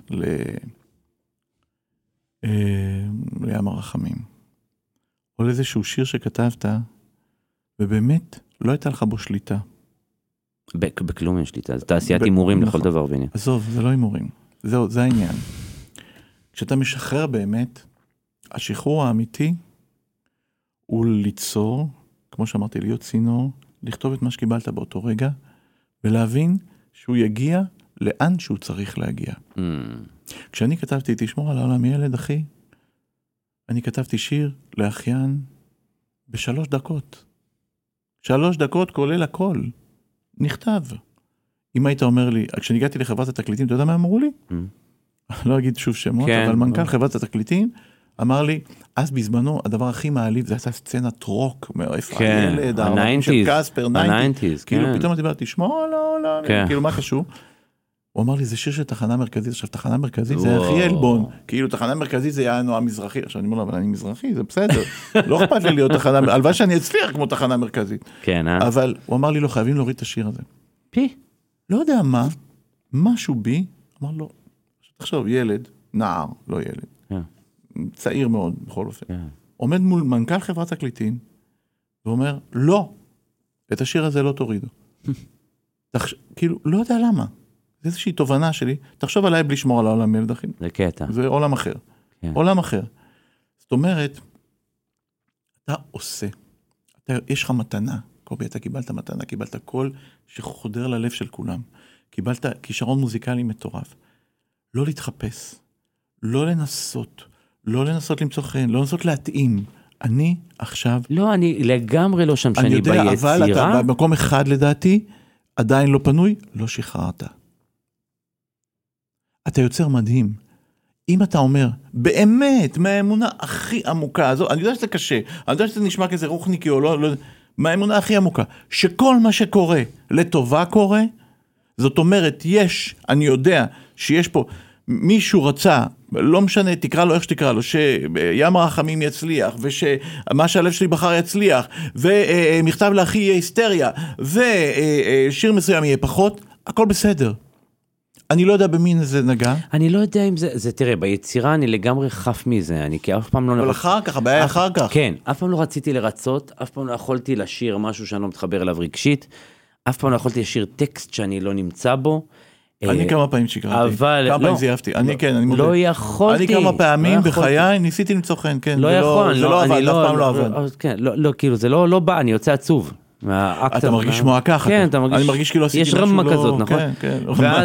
לים הרחמים. או לאיזשהו שיר שכתבת, ובאמת לא הייתה לך בו שליטה. בכלום יש שליטה, זה תעשיית הימורים לכל דבר בעניין. עזוב, זה לא הימורים, זה העניין. כשאתה משחרר באמת, השחרור האמיתי הוא ליצור, כמו שאמרתי, להיות צינור, לכתוב את מה שקיבלת באותו רגע, ולהבין שהוא יגיע לאן שהוא צריך להגיע. כשאני כתבתי, תשמור על העולם ילד, אחי, אני כתבתי שיר לאחיין ב3 דקות. 3 3 דקות כולל הכל. נכתב. אם היית אומר לי, כשניגעתי לחברת התקליטים, אתה יודע מה אמרו לי? לא אגיד שוב שמות, כן, אבל מנכ"ל חברת התקליטים, אמר לי, אז בזמנו, הדבר הכי מעליב, זה הייתה סצנת רוק, מאיפה כן, הילד, הערבים של קספר, 90's, כאילו כן. פתאום דיברתי, תשמעו, לא, כן. כאילו מה קשור? הוא אמר לי, זה שיר של תחנה מרכזית, עכשיו תחנה מרכזית זה הכי עלבון, כאילו תחנה מרכזית זה יענו המזרחי, עכשיו אני אומר לו, אבל אני מזרחי, זה בסדר, לא אכפת לי להיות תחנה, הלוואי שאני אצליח כמו תחנה מרכזית, כן, אבל הוא אמר לי, לא, חייבים להוריד את השיר הזה. פי. לא יודע מה, משהו בי, אמר לו, תחשוב, ילד, נער, לא ילד, כן. צעיר מאוד, בכל אופן, כן. עומד מול מנכ"ל חברת תקליטים, ואומר, לא, את השיר הזה לא תורידו. כאילו, לא יודע למה. זה איזושהי תובנה שלי, תחשוב עליי בלי שמור על העולם ילד אחים. זה קטע. זה עולם אחר. כן. עולם אחר. זאת אומרת, אתה עושה, יש לך מתנה, קובי, אתה קיבלת מתנה, קיבלת קול שחודר ללב של כולם, קיבלת כישרון מוזיקלי מטורף. לא להתחפש, לא לנסות למצוא חן, לא לנסות להתאים. אני עכשיו... לא, אני לגמרי לא שם שאני ביצירה. אני יודע, אבל אתה במקום אחד לדעתי, עדיין לא פנוי, לא שחררת. אתה יוצר מדהים. אם אתה אומר, באמת, מהאמונה הכי עמוקה, הזו, אני יודע שזה קשה, אני יודע שזה נשמע כזה רוחניקי או לא, מהאמונה הכי עמוקה, שכל מה שקורה לטובה קורה, זאת אומרת, אני יודע שיש פה, מישהו רצה, לא משנה, תקרא לו איך שתקרא לו, שים הרחמים יצליח, ושמה שהלב שלי בחר יצליח, ומכתב לאחי יהיה היסטריה, ושיר מסוים יהיה פחות, הכל בסדר. אני לא יודע במין זה נגע. אני לא יודע אם זה, תראה, ביצירה אני לגמרי חף מזה, אני כי אף פעם לא... אבל אחר כך, הבעיה אחר כך. כן, אף פעם לא רציתי לרצות, אף פעם לא יכולתי לשיר משהו שאני לא מתחבר אליו רגשית, אף פעם לא יכולתי לשיר טקסט שאני לא נמצא בו. אני כמה פעמים שקראתי, כמה פעמים זייפתי, אני כן, אני מודה. לא יכולתי. אני כמה פעמים בחיי ניסיתי למצוא חן, כן. לא יכול, זה לא עבד, אף פעם לא עבד. כן, לא, כאילו, זה לא בא, אני יוצא עצוב. אתה מרגיש מועקח, כן, אתה מרגיש, אני מרגיש כאילו עשיתי יש רמה כזאת, נכון? כן,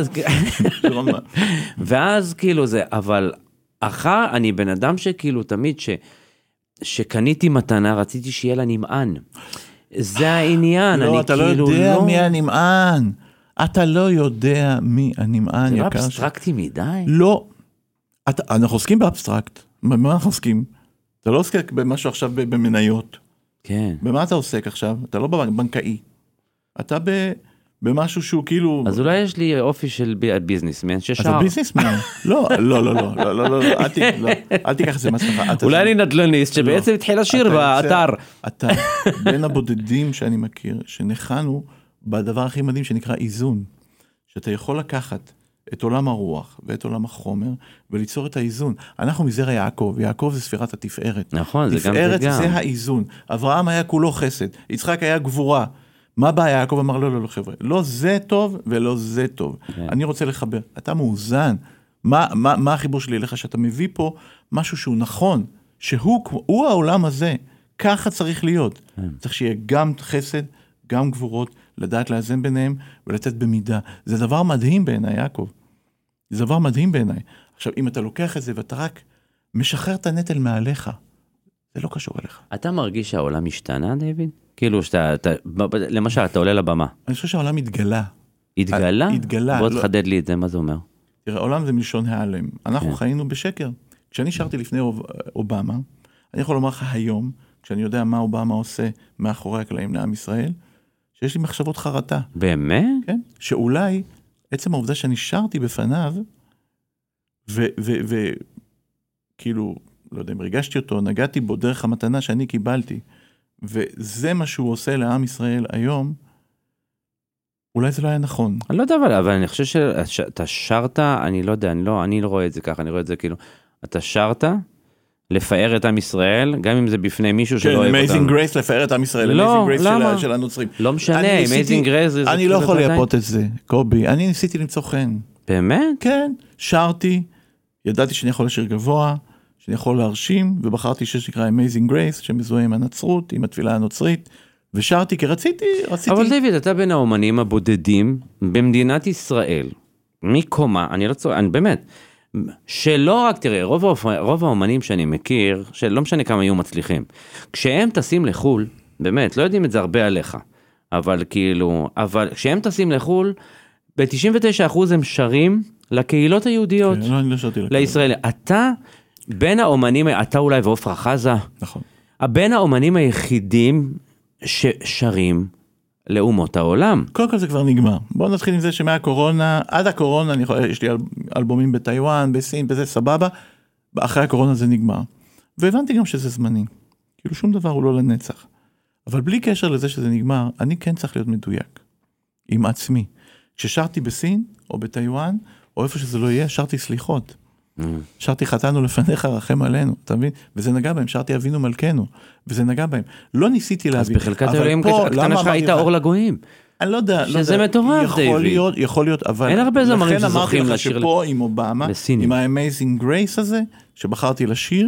ואז כאילו זה, אבל אני בן אדם שכאילו תמיד שקניתי מתנה, רציתי שיהיה לה נמען. זה העניין. לא, אתה לא יודע מי הנמען. אתה לא יודע מי הנמען. זה לא אבסטרקטי מדי? לא. אנחנו עוסקים באבסטרקט. במה אנחנו עוסקים? אתה לא עוסק במשהו עכשיו במניות. כן. במה אתה עוסק עכשיו? אתה לא בנקאי. אתה במשהו שהוא כאילו... אז אולי יש לי אופי של ביזנסמן ששר. אז הביזנסמן. לא, אל תיקח את זה מעצמך. אולי אני נדלניסט שבעצם התחיל לשיר באתר. אתה בין הבודדים שאני מכיר, שנחנו בדבר הכי מדהים שנקרא איזון. שאתה יכול לקחת את עולם הרוח ואת עולם החומר, וליצור את האיזון. אנחנו מזרע יעקב, יעקב זה ספירת התפארת. נכון, זה גם תפארת זה האיזון. אברהם היה כולו חסד, יצחק היה גבורה. מה בא? יעקב אמר, לא, חבר'ה, לא זה טוב ולא זה טוב. אני רוצה לחבר, אתה מאוזן. מה החיבור שלי אליך? שאתה מביא פה משהו שהוא נכון, שהוא העולם הזה, ככה צריך להיות. צריך שיהיה גם חסד, גם גבורות, לדעת לאזן ביניהם ולתת במידה. זה דבר מדהים בעיניי, יעקב. זה דבר מדהים בעיניי. עכשיו, אם אתה לוקח את זה ואתה רק משחרר את הנטל מעליך, זה לא קשור אליך. אתה מרגיש שהעולם השתנה, דיוויד? כאילו למשל, אתה עולה לבמה. אני חושב שהעולם התגלה. התגלה? התגלה. בוא תחדד לי את זה, מה זה אומר? תראה, העולם זה מלשון העלם. אנחנו חיינו בשקר. כשאני שרתי לפני אובמה, אני יכול לומר לך היום, כשאני יודע מה אובמה עושה מאחורי הקלעים לעם ישראל, שיש לי מחשבות חרטה. באמת? כן, שאולי עצם העובדה שאני שרתי בפניו, וכאילו, לא יודע אם רגשתי אותו, נגעתי בו דרך המתנה שאני קיבלתי, וזה מה שהוא עושה לעם ישראל היום, אולי זה לא היה נכון. אני לא יודע, אבל אני חושב שאתה שרת, אני לא יודע, אני לא רואה את זה ככה, אני רואה את זה כאילו, אתה שרת, לפאר את עם ישראל, גם אם זה בפני מישהו שלא אוהב אותנו. Amazing Grace, לפאר את עם ישראל, לא, Amazing Grace של הנוצרים. לא משנה, Amazing Grace. אני לא יכול לייפות את זה, קובי, אני ניסיתי למצוא חן. באמת? כן, שרתי, ידעתי שאני יכול לשיר גבוה, שאני יכול להרשים, ובחרתי שנקרא Amazing Grace, שמזוהה עם הנצרות, עם התפילה הנוצרית, ושרתי כי רציתי. אבל דיוויד, אתה בין האומנים הבודדים במדינת ישראל, מקומה, אני לא צורק, אני באמת, שלא רק, תראה, רוב האומנים שאני מכיר, שלא משנה כמה יהיו מצליחים, כשהם טסים לחול, באמת, לא יודעים את זה הרבה עליך, אבל כאילו, אבל כשהם טסים לחול, ב-99% הם שרים לקהילות היהודיות, לא, אני לא שרתי לקהילות. לישראל. אתה, בין האומנים, אתה אולי ועופרה חזה, נכון. בין האומנים היחידים ששרים לאומות העולם. קודם כל זה כבר נגמר. בואו נתחיל עם זה שמהקורונה, עד הקורונה, יש לי אלבומים בטיואן, בסין, בזה סבבה, אחרי הקורונה זה נגמר. והבנתי גם שזה זמני. כאילו שום דבר הוא לא לנצח. אבל בלי קשר לזה שזה נגמר, אני כן צריך להיות מדויק. עם עצמי. כששרתי בסין, או בטיואן, או איפה שזה לא יהיה, שרתי סליחות. שרתי חטאנו לפניך, רחם עלינו, אתה מבין? וזה נגע בהם, שרתי אבינו מלכנו, וזה נגע בהם. לא ניסיתי להבין. אז בחלקת האלוהים הקטנה שלך היית אור לגויים. אני לא יודע. שזה מטורף, דיוויד. יכול להיות, אבל... אין הרבה זמרים שזוכים לכן אמרתי לך לשיר שפה עם אובמה, עם ה-Amazing Grace הזה, שבחרתי לשיר,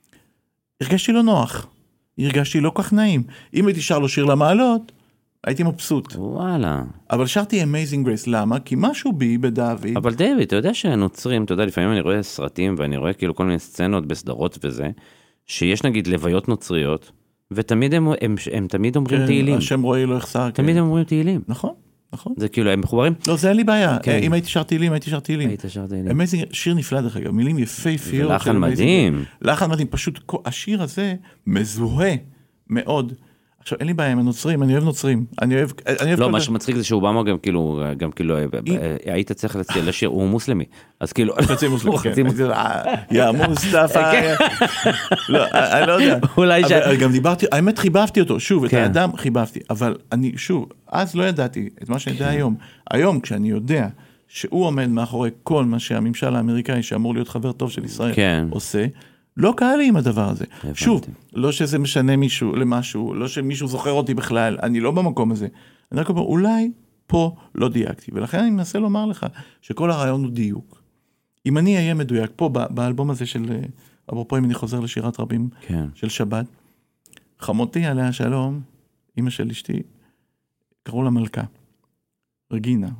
הרגשתי לא נוח. הרגשתי לא כך נעים. אם הייתי שר לו שיר למעלות, הייתי מבסוט. וואלה. אבל שרתי Amazing Grace, למה? כי משהו בי בדוד. אבל דיוויד, אתה יודע שהנוצרים, אתה יודע, לפעמים אני רואה סרטים, ואני רואה כאילו כל מיני סצנות בסדרות וזה, שיש נגיד לוויות נוצריות, ותמיד הם תמיד אומרים תהילים. השם רואי לא יחסר. תמיד הם אומרים תהילים. נכון, נכון. זה כאילו, הם מחוברים. לא, זה אין לי בעיה. אם הייתי שר תהילים, הייתי שר תהילים. היית שר תהילים. שיר נפלא דרך אגב, מילים יפהפיות. ולחן מדהים. לחן מדהים, פשוט השיר הזה מזוהה מאוד. עכשיו, אין לי בעיה עם הנוצרים, אני אוהב נוצרים. לא, מה שמצחיק זה שאובמה גם כאילו, היית צריך לשיר, הוא מוסלמי. אז כאילו, חצי מוסלמי, יא מוסטפא. לא, אני לא יודע. גם דיברתי, האמת חיבבתי אותו, שוב, את האדם חיבבתי, אבל אני, שוב, אז לא ידעתי את מה שאני יודע היום. היום, כשאני יודע שהוא עומד מאחורי כל מה שהממשל האמריקאי, שאמור להיות חבר טוב של ישראל, עושה, לא קרה לי עם הדבר הזה. שוב, לא שזה משנה מישהו למשהו, לא שמישהו זוכר אותי בכלל, אני לא במקום הזה. אני רק אומר, אולי פה לא דייקתי, ולכן אני מנסה לומר לך שכל הרעיון הוא דיוק. אם אני אהיה מדויק פה, באלבום הזה של, אפרופו אם אני חוזר לשירת רבים של שבת, חמותי עליה שלום, אמא של אשתי, קראו לה מלכה, רגינה,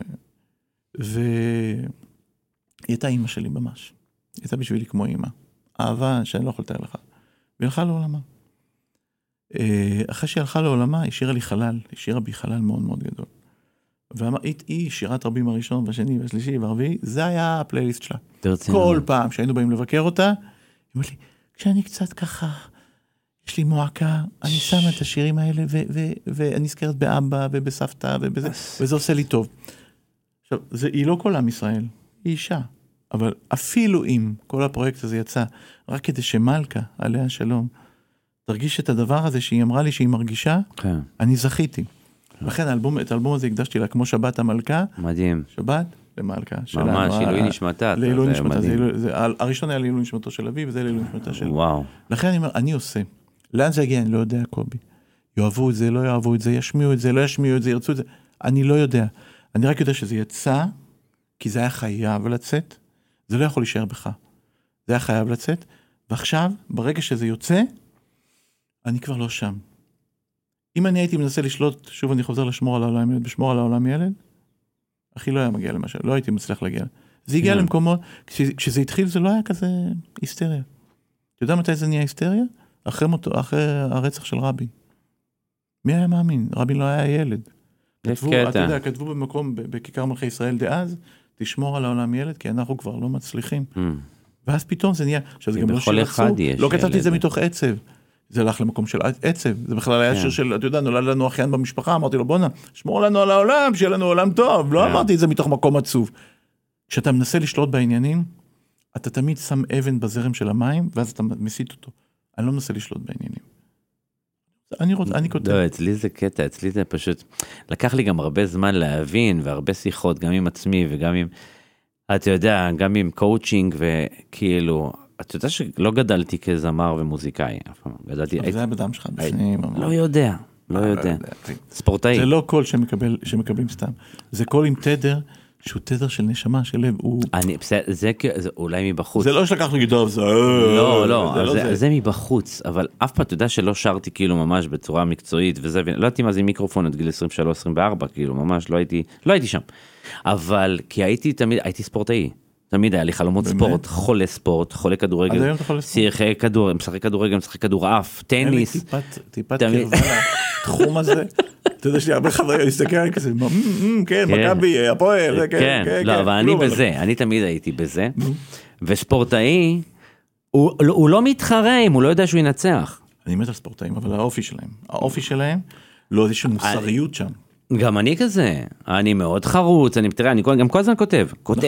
והיא הייתה אמא שלי ממש. היא הייתה בשבילי כמו אמא. אהבה שאני לא יכול לתאר לך. והיא הלכה לעולמה. אחרי שהיא הלכה לעולמה, היא שירה לי חלל, היא שירה בי חלל מאוד מאוד גדול. והיא שירת רבים הראשון, והשני, והשלישי, והרביעי, זה היה הפלייליסט שלה. כל פעם שהיינו באים לבקר אותה, היא אומרת לי, כשאני קצת ככה, יש לי מועקה, אני שמה את השירים האלה, ואני נזכרת באבא ובסבתא, וזה עושה לי טוב. עכשיו, היא לא כל עם ישראל, היא אישה. אבל אפילו אם כל הפרויקט הזה יצא, רק כדי שמלכה, עליה שלום, תרגיש את הדבר הזה שהיא אמרה לי שהיא מרגישה, אני זכיתי. לכן את האלבום הזה הקדשתי לה כמו שבת המלכה. מדהים. שבת למלכה. ממש, עילוי נשמתה. לעילוי נשמתה. הראשון היה לעילוי נשמתו של אבי, וזה לעילוי נשמתה של... וואו. לכן אני אומר, אני עושה. לאן זה יגיע? אני לא יודע, קובי. יאהבו את זה, לא יאהבו את זה, ישמיעו את זה, לא ישמיעו את זה, ירצו את זה. אני לא יודע. אני רק יודע שזה יצא, כי זה היה חייב לצאת. זה לא יכול להישאר בך. זה היה חייב לצאת, ועכשיו, ברגע שזה יוצא, אני כבר לא שם. אם אני הייתי מנסה לשלוט, שוב אני חוזר לשמור על העולם ילד, בשמור על העולם ילד, אחי לא היה מגיע למשל, לא הייתי מצליח להגיע. זה הגיע למקומות, כשזה התחיל זה לא היה כזה היסטריה. אתה יודע מתי זה נהיה היסטריה? אחרי הרצח של רבין. מי היה מאמין? רבין לא היה ילד. אתה יודע, כתבו במקום, בכיכר מלכי ישראל דאז, תשמור על העולם ילד, כי אנחנו כבר לא מצליחים. ואז פתאום זה נהיה, שזה גם לא שיר עצוב, לא כתבתי את זה מתוך עצב, זה הלך למקום של עצב, זה בכלל היה שיר של, אתה יודע, נולד לנו אחיין במשפחה, אמרתי לו, בונה, שמור לנו על העולם, שיהיה לנו עולם טוב, לא אמרתי את זה מתוך מקום עצוב. כשאתה מנסה לשלוט בעניינים, אתה תמיד שם אבן בזרם של המים, ואז אתה מסיט אותו. אני לא מנסה לשלוט בעניינים. אני כותב. לא, אצלי זה קטע, אצלי זה פשוט, לקח לי גם הרבה זמן להבין, והרבה שיחות, גם עם עצמי, וגם עם, אתה יודע, גם עם קואוצ'ינג, וכאילו, אתה יודע שלא גדלתי כזמר ומוזיקאי, גדלתי... זה היה בדם שלך בפנים. לא יודע, לא יודע. ספורטאי. זה לא קול שמקבלים סתם, זה קול עם תדר, שהוא תדר של נשמה, של לב, הוא... זה אולי מבחוץ. זה לא שלקח לי גיטור, זה... לא, זה מבחוץ, אבל אף פעם אתה יודע שלא שרתי כאילו ממש בצורה מקצועית, וזה, לא הייתי מה זה מיקרופון עד גיל 23-24, כאילו ממש לא הייתי שם. אבל, כי הייתי ספורטאי. תמיד היה לי חלומות ספורט, חולה ספורט, חולה כדורגל, משחק כדורגל, משחק כדורעף, טניס. טיפת קרבה לתחום הזה. אתה יודע, יש לי הרבה חברים, להסתכל עליי כזה, כן, מכבי, הפועל, כן, לא, אבל אני בזה, אני תמיד הייתי בזה, וספורטאי, הוא לא מתחרה אם הוא לא יודע שהוא ינצח. אני מת על ספורטאים, אבל האופי שלהם, לא איזושהי מוסריות שם. גם אני כזה, אני מאוד חרוץ, תראה, אני גם כל הזמן כותב,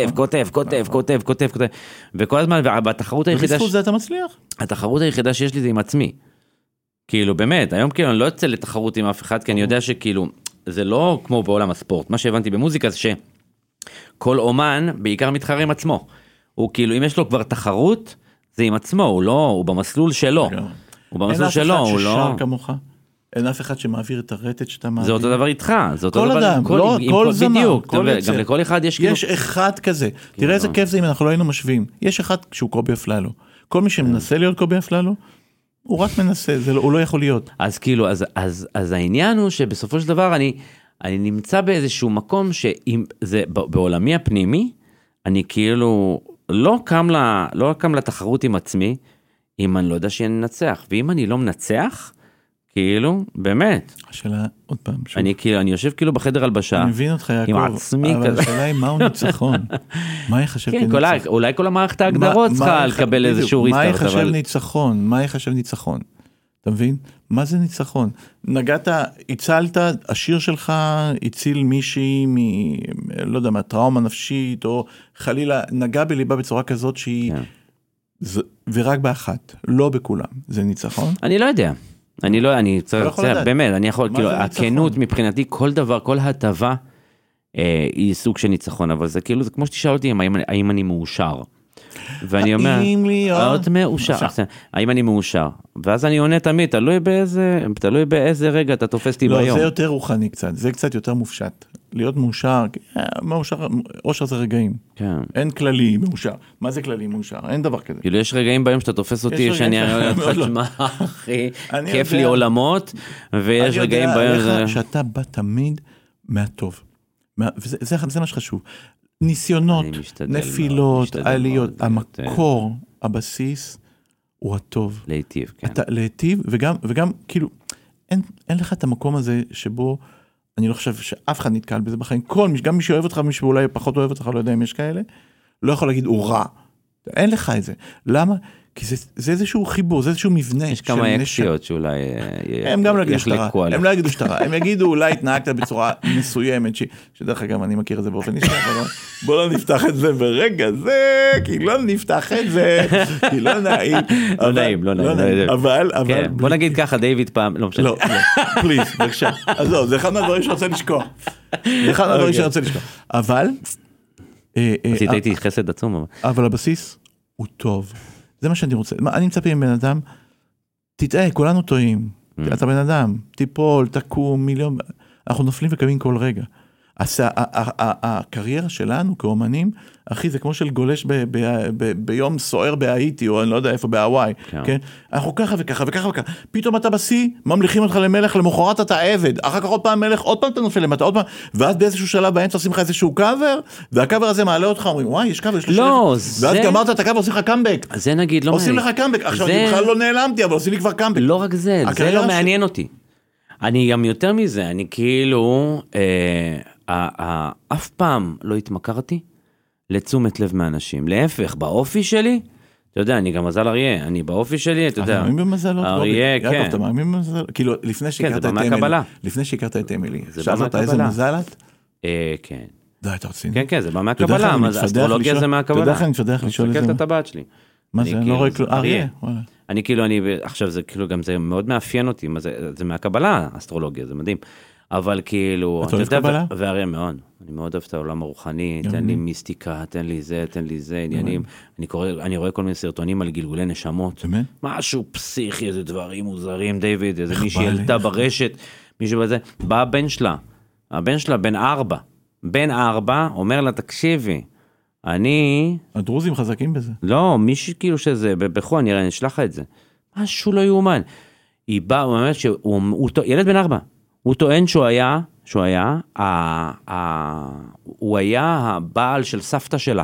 וכל הזמן, והתחרות היחידה... ובזכות זה אתה מצליח? התחרות היחידה שיש לי זה עם עצמי. כאילו, באמת, היום כאילו אני לא יוצא לתחרות עם אף אחד, כי אני יודע שכאילו, זה לא כמו בעולם הספורט. מה שהבנתי במוזיקה זה שכל אומן בעיקר מתחרה עם עצמו. הוא כאילו, אם יש לו כבר תחרות, זה עם עצמו, הוא במסלול שלו. הוא במסלול שלו, הוא לא... אין אף אחד ששר כמוך? אין אף אחד שמעביר את הרטט שאתה מעביר? זה אותו דבר איתך, זה אותו כל דבר... אדם, כל זמר, כל יצר. גם לכל אחד יש כאילו... יש אחד כזה. תראה איזה כיף זה אם אנחנו לא היינו משווים. יש אחד שהוא קובי אפללו. כל מי שמנסה להיות קובי אפללו, הוא רק מנסה, הוא לא יכול להיות. אז כאילו, אז העניין הוא שבסופו של דבר אני נמצא באיזשהו מקום שאם זה בעולמי הפנימי, אני כאילו לא קם לתחרות עם עצמי, אם אני לא יודע שאני ננצח. ואם אני לא מנצח, כאילו, באמת. השאלה, עוד פעם, שוב. אני יושב כאילו בחדר הלבשה. אני מבין אותך, יעקב. עם עצמי כזה. אבל השאלה היא מהו ניצחון? מה יחשב כניצחון? אולי כל המערכת ההגדרות צריכה לקבל איזשהו ריסטארט. מה יחשב ניצחון? מה יחשב ניצחון? אתה מבין? מה זה ניצחון? נגעת, הצלת, השיר שלך הציל מישהי לא יודע, מהטראומה נפשית, או חלילה נגע בליבה בצורה כזאת שהיא, ורק באחת, לא בכולם. זה ניצחון? אני לא יודע. אני צריך, באמת, אני יכול, כאילו, הכנות מבחינתי, כל דבר, כל הטבה, היא סוג של ניצחון, אבל זה כאילו, זה כמו שתשאל אותי, האם אני מאושר. ואני אומר, עוד מאושר, האם אני מאושר? ואז אני עונה תמיד, תלוי באיזה רגע אתה תופס אותי ביום. לא, זה יותר רוחני קצת, זה קצת יותר מופשט. להיות מאושר, אושר זה רגעים. אין כללי מאושר. מה זה כללי מאושר? אין דבר כזה. כאילו יש רגעים ביום שאתה תופס אותי, שאני חשמה, אחי, כיף לי עולמות, ויש רגעים ביום... אני יודע שאתה בא תמיד מהטוב. זה מה שחשוב. ניסיונות, נפילות, עליות, המקור, הבסיס, הוא הטוב. להיטיב, כן. להיטיב, וגם, כאילו, אין לך את המקום הזה שבו, אני לא חושב שאף אחד נתקל בזה בחיים, גם מי שאוהב אותך, מי שאולי פחות אוהב אותך, לא יודע אם יש כאלה, לא יכול להגיד, הוא רע. אין לך את זה. למה? כי זה איזשהו חיבור, זה איזשהו מבנה. יש כמה אקסיות שאולי הם גם לא יגידו שאתה רע, הם לא יגידו שאתה רע, הם יגידו אולי התנהגת בצורה מסוימת, שדרך אגב אני מכיר את זה באופן אישי, בוא לא נפתח את זה ברגע זה, כי לא נפתח את זה, כי לא נעים. לא נעים, לא נעים. אבל... בוא נגיד ככה, דיוויד פעם, לא משנה. לא, פליז, בבקשה. אז לא, זה אחד מהדברים שרוצה לשכוח. זה אחד מהדברים שרוצה לשכוח. אבל... עשית איתי חסד עצום. אבל הבסיס הוא טוב. זה מה שאני רוצה. אני מצפה עם בן אדם, תטעה, כולנו טועים. אתה בן אדם, תיפול, תקום, מיליון... אנחנו נופלים וקמים כל רגע. הקריירה שלנו כאומנים, אחי, זה כמו של גולש ביום סוער בהאיטי, או אני לא יודע איפה, בהוואי, כן? אנחנו ככה וככה וככה וככה. פתאום אתה בסי, ממליכים אותך למלך, למחרת אתה עבד, אחר כך עוד פעם מלך, עוד פעם אתה נופל למטה, עוד פעם, ואז באיזשהו שלב באמצע עושים לך איזשהו קאבר, והקאבר הזה מעלה אותך, אומרים, וואי, יש קאבר, יש לי שלך. ואז גמרת את הקאבר, עושים לך קאמבק. זה נגיד, לא מעניין. עושים לך קאמבק. עכשיו, אני בכלל לא נעלמתי, אבל עושים לי כבר קאמבק. לא רק זה, זה לא מעניין אותי. אני גם יותר מזה, אני כאילו, אף פעם לא התמכרתי לתשומת לב מאנשים. להפך, באופי שלי, אתה יודע, אני גם מזל אריה, אני באופי שלי, אתה יודע. אתה מאמין במזלות? אריה, כן. יעקב, אתה מאמין במזלות? כאילו, לפני שהכרת את אמילי, שאלת אותה איזה מזל את? כן. די, אתה רוצים? כן, כן, זה בא מהקבלה, אסטרולוגיה זה מהקבלה. אתה יודע איך אני מתפדח לשאול את זה? תסתכל את הטבעת שלי. מה זה? אני לא רואה כלום. אריה, וואלה. אני כאילו, עכשיו זה כאילו גם זה מאוד מאפיין אותי, זה מהקבלה, אסטרולוגיה, זה מדהים. אבל כאילו, אתה אוהב קבלה? והרי מאוד, אני מאוד אוהב את העולם הרוחני, תן לי מיסטיקה, תן לי זה, עניינים, אני רואה כל מיני סרטונים על גלגולי נשמות, משהו פסיכי, איזה דברים מוזרים, דיוויד, איזה מישהי ילדה ברשת, מישהו בזה, בא הבן שלה בן 4, אומר לה, תקשיבי, הדרוזים חזקים בזה. לא, מישהו כאילו שזה, בכל, אני אשלח לך את זה, משהו לא יאומן, היא באה, הוא אומר שהוא ילד בן 4, הוא טוען שהוא היה הבעל של סבתא שלה.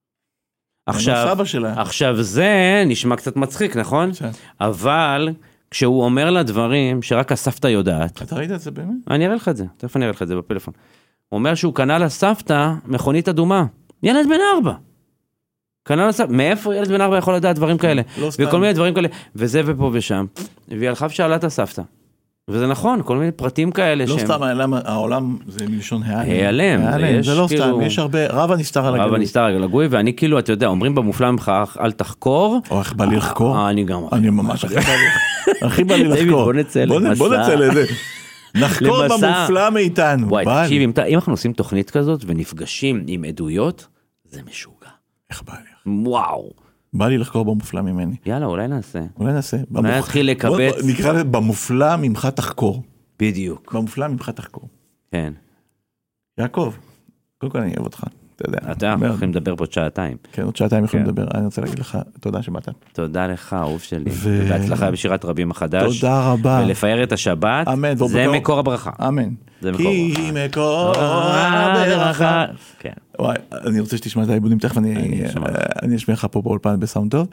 עכשיו זה נשמע קצת מצחיק, נכון? אבל כשהוא אומר לה דברים שרק הסבתא יודעת. אתה ראית את זה באמת? אני אראה לך את זה, תכף אני אראה לך את זה בפלאפון. הוא אומר שהוא קנה לסבתא מכונית אדומה. ילד בן 4. קנה לסבתא, מאיפה ילד בן 4 יכול לדעת דברים כאלה? וכל מיני דברים כאלה, וזה ופה ושם. והיא הלכה ושאלה את הסבתא. וזה נכון, כל מיני פרטים כאלה לא שהם... סתם, העולם זה מלשון העלם. זה לא סתם, יש הרבה, רב הנסתר על הגוי. רב הנסתר על הגוי, ואני כאילו, אתה יודע, אומרים במופלא ממך, אל תחקור. או איך בא לי לחקור? אני גם. אני ממש הכי בא לי לחקור. בוא נצא לזה. נחקור במופלא מאיתנו. וואי, תקשיב, אם אנחנו עושים תוכנית כזאת ונפגשים עם עדויות, זה משוגע. איך בא לי? וואו. בא לי לחקור במופלא ממני. יאללה, אולי נעשה. אולי נתחיל לקבץ. נקרא לזה במופלא ממך תחקור. בדיוק. במופלא ממך תחקור. כן. יעקב, קודם כל אני אוהב אותך. אתה יודע. אנחנו יכולים לדבר פה שעתיים. כן, עוד שעתיים יכולים לדבר. אני רוצה להגיד לך תודה שבאת. תודה לך, אהוב שלי. ובהצלחה בשירת רבים החדש. תודה רבה. ולפאר את השבת, זה מקור הברכה. אמן. כי מקור הברכה. כן. וואי, אני רוצה שתשמע את העיבודים תכף, אני אשמיע לך פה באולפן בסאונד טוב,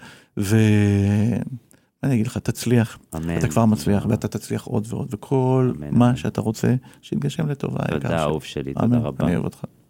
ואני אגיד לך, תצליח. אתה כבר מצליח, ואתה תצליח עוד ועוד, וכל מה שאתה רוצה, שיתגשם לטובה. תודה, אהוב שלי, תודה רבה. אני אוהב אותך.